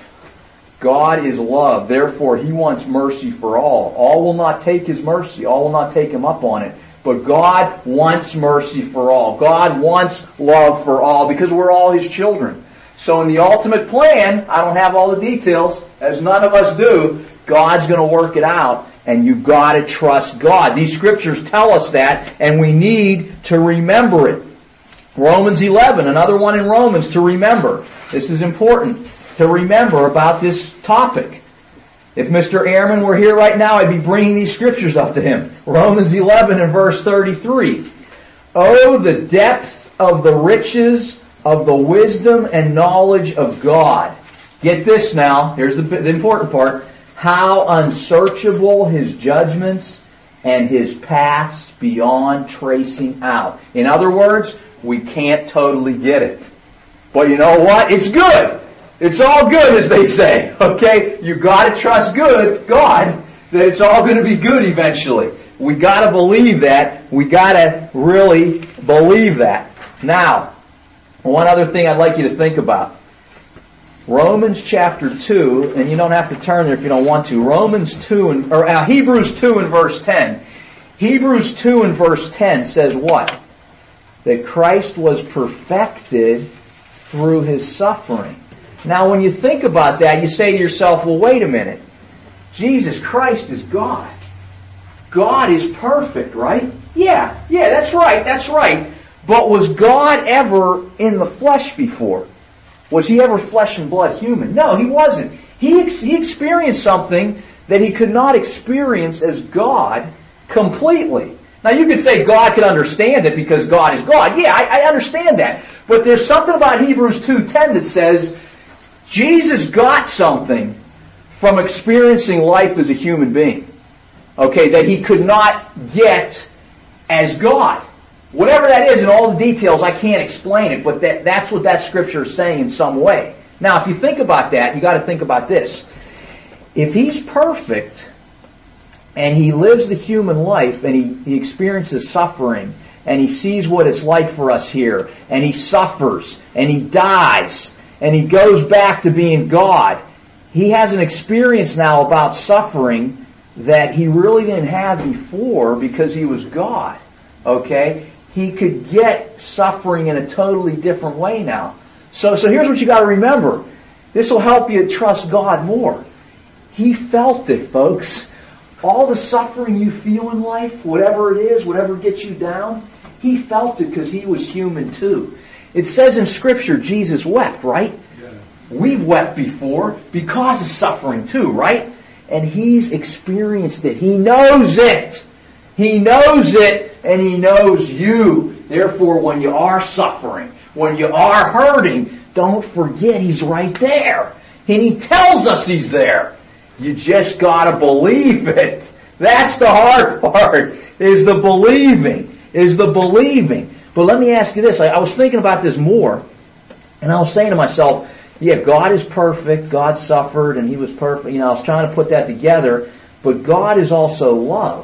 God is love. Therefore, He wants mercy for all. All will not take His mercy. All will not take Him up on it. But God wants mercy for all. God wants love for all because we're all His children. So in the ultimate plan, I don't have all the details, as none of us do, God's going to work it out. And you've got to trust God. These scriptures tell us that, and we need to remember it. Romans eleven, another one in Romans to remember. This is important to remember about this topic. If Mister Ehrman were here right now, I'd be bringing these scriptures up to him. Romans eleven and verse thirty-three. Oh, the depth of the riches of the wisdom and knowledge of God. Get this now. Here's the, the important part. How unsearchable His judgments and His paths beyond tracing out. In other words, we can't totally get it. But you know what? It's good. It's all good, as they say. Okay? You got to trust good, God, that it's all going to be good eventually. We got to believe that. We got to really believe that. Now, one other thing I'd like you to think about. Romans chapter two, and you don't have to turn there if you don't want to. Romans two, and, or uh, Hebrews two and verse ten. Hebrews two and verse ten says what? That Christ was perfected through His suffering. Now when you think about that, you say to yourself, well, wait a minute. Jesus Christ is God. God is perfect, right? Yeah, yeah, that's right, that's right. But was God ever in the flesh before? Was He ever flesh and blood human? No, He wasn't. He, ex- he experienced something that He could not experience as God completely. Now you could say God could understand it because God is God. Yeah, I, I understand that. But there's something about Hebrews two ten that says Jesus got something from experiencing life as a human being. Okay, that He could not get as God. Whatever that is in all the details, I can't explain it, but that, that's what that scripture is saying in some way. Now, if you think about that, you got to think about this. If He's perfect, and He lives the human life, and he, he experiences suffering, and He sees what it's like for us here, and He suffers, and He dies, and He goes back to being God, He has an experience now about suffering that He really didn't have before because He was God. Okay? He could get suffering in a totally different way now. So, so here's what you got to remember. This will help you trust God more. He felt it, folks. All the suffering you feel in life, whatever it is, whatever gets you down, He felt it because He was human too. It says in Scripture, Jesus wept, right? Yeah. We've wept before because of suffering too, right? And He's experienced it. He knows it. He knows it, and He knows you. Therefore, when you are suffering, when you are hurting, don't forget He's right there. And He tells us He's there. You just got to believe it. That's the hard part, is the believing, is the believing. But let me ask you this. I, I was thinking about this more, and I was saying to myself, yeah, God is perfect, God suffered, and He was perfect. You know, I was trying to put that together, but God is also love.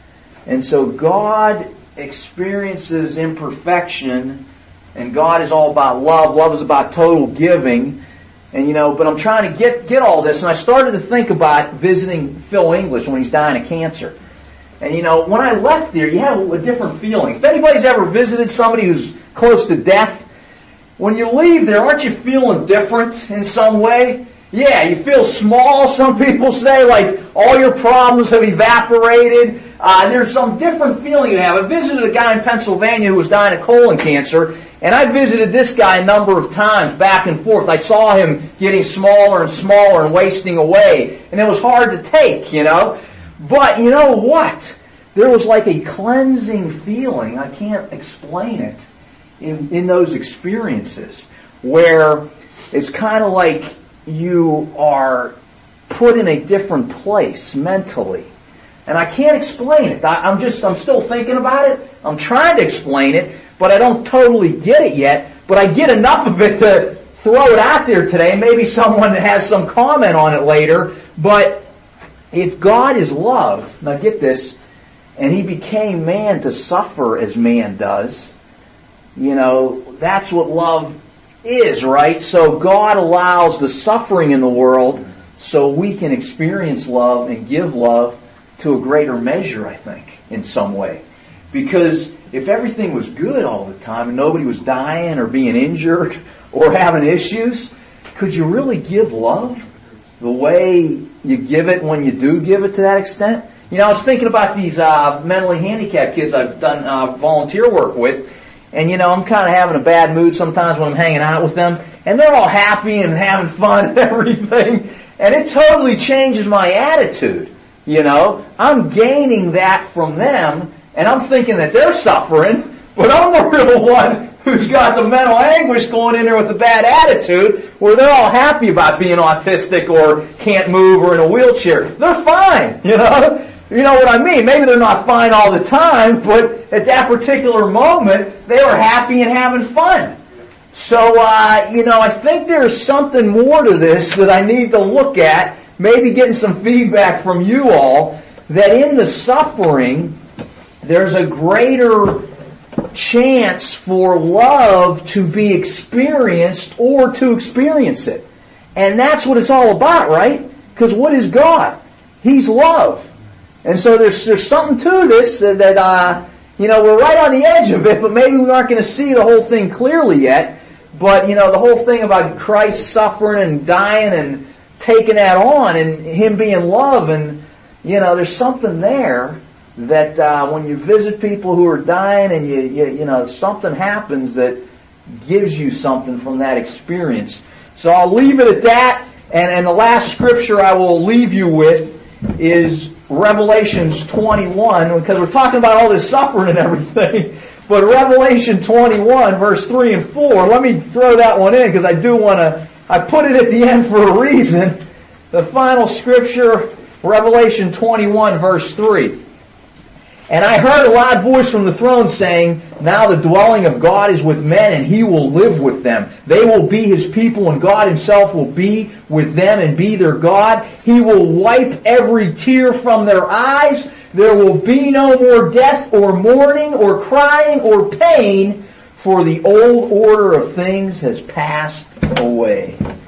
And so God experiences imperfection, and God is all about love. Love is about total giving. And you know, but I'm trying to get, get all this, and I started to think about visiting Phil English when he's dying of cancer. And you know, when I left there, you have a different feeling. If anybody's ever visited somebody who's close to death, when you leave there, aren't you feeling different in some way? Yeah, you feel small, some people say, like all your problems have evaporated. Uh, there's some different feeling you have. I visited a guy in Pennsylvania who was dying of colon cancer, and I visited this guy a number of times back and forth. I saw him getting smaller and smaller and wasting away, and it was hard to take, you know. But you know what? There was like a cleansing feeling, I can't explain it, in, in those experiences, where it's kind of like you are put in a different place mentally. And I can't explain it. I, I'm just, I'm still thinking about it. I'm trying to explain it, but I don't totally get it yet. But I get enough of it to throw it out there today. Maybe someone has some comment on it later. But if God is love, now get this, and He became man to suffer as man does, you know, that's what love is, right? So God allows the suffering in the world so we can experience love and give love to a greater measure, I think, in some way. Because if everything was good all the time and nobody was dying or being injured or having issues, could you really give love the way you give it when you do give it to that extent? You know, I was thinking about these uh, mentally handicapped kids I've done uh, volunteer work with, and you know, I'm kind of having a bad mood sometimes when I'm hanging out with them, and they're all happy and having fun and everything, and it totally changes my attitude. You know, I'm gaining that from them, and I'm thinking that they're suffering, but I'm the real one who's got the mental anguish going in there with a bad attitude, where they're all happy about being autistic or can't move or in a wheelchair. They're fine, you know. You know what I mean? Maybe they're not fine all the time, but at that particular moment, they were happy and having fun. So, uh, you know, I think there's something more to this that I need to look at, maybe getting some feedback from you all, that in the suffering, there's a greater chance for love to be experienced or to experience it. And that's what it's all about, right? Because what is God? He's love. And so there's there's something to this that, uh, you know, we're right on the edge of it, but maybe we aren't going to see the whole thing clearly yet. But, you know, the whole thing about Christ suffering and dying and taking that on and Him being love, and, you know, there's something there that uh, when you visit people who are dying and, you, you, you know, something happens that gives you something from that experience. So I'll leave it at that. And, and the last scripture I will leave you with is Revelations twenty-one, because we're talking about all this suffering and everything. But Revelation twenty-one, verse three and four, let me throw that one in because I do want to, I put it at the end for a reason. The final scripture, Revelation twenty-one, verse three. And I heard a loud voice from the throne saying, now the dwelling of God is with men, and He will live with them. They will be His people, and God Himself will be with them and be their God. He will wipe every tear from their eyes. There will be no more death or mourning or crying or pain, for the old order of things has passed away.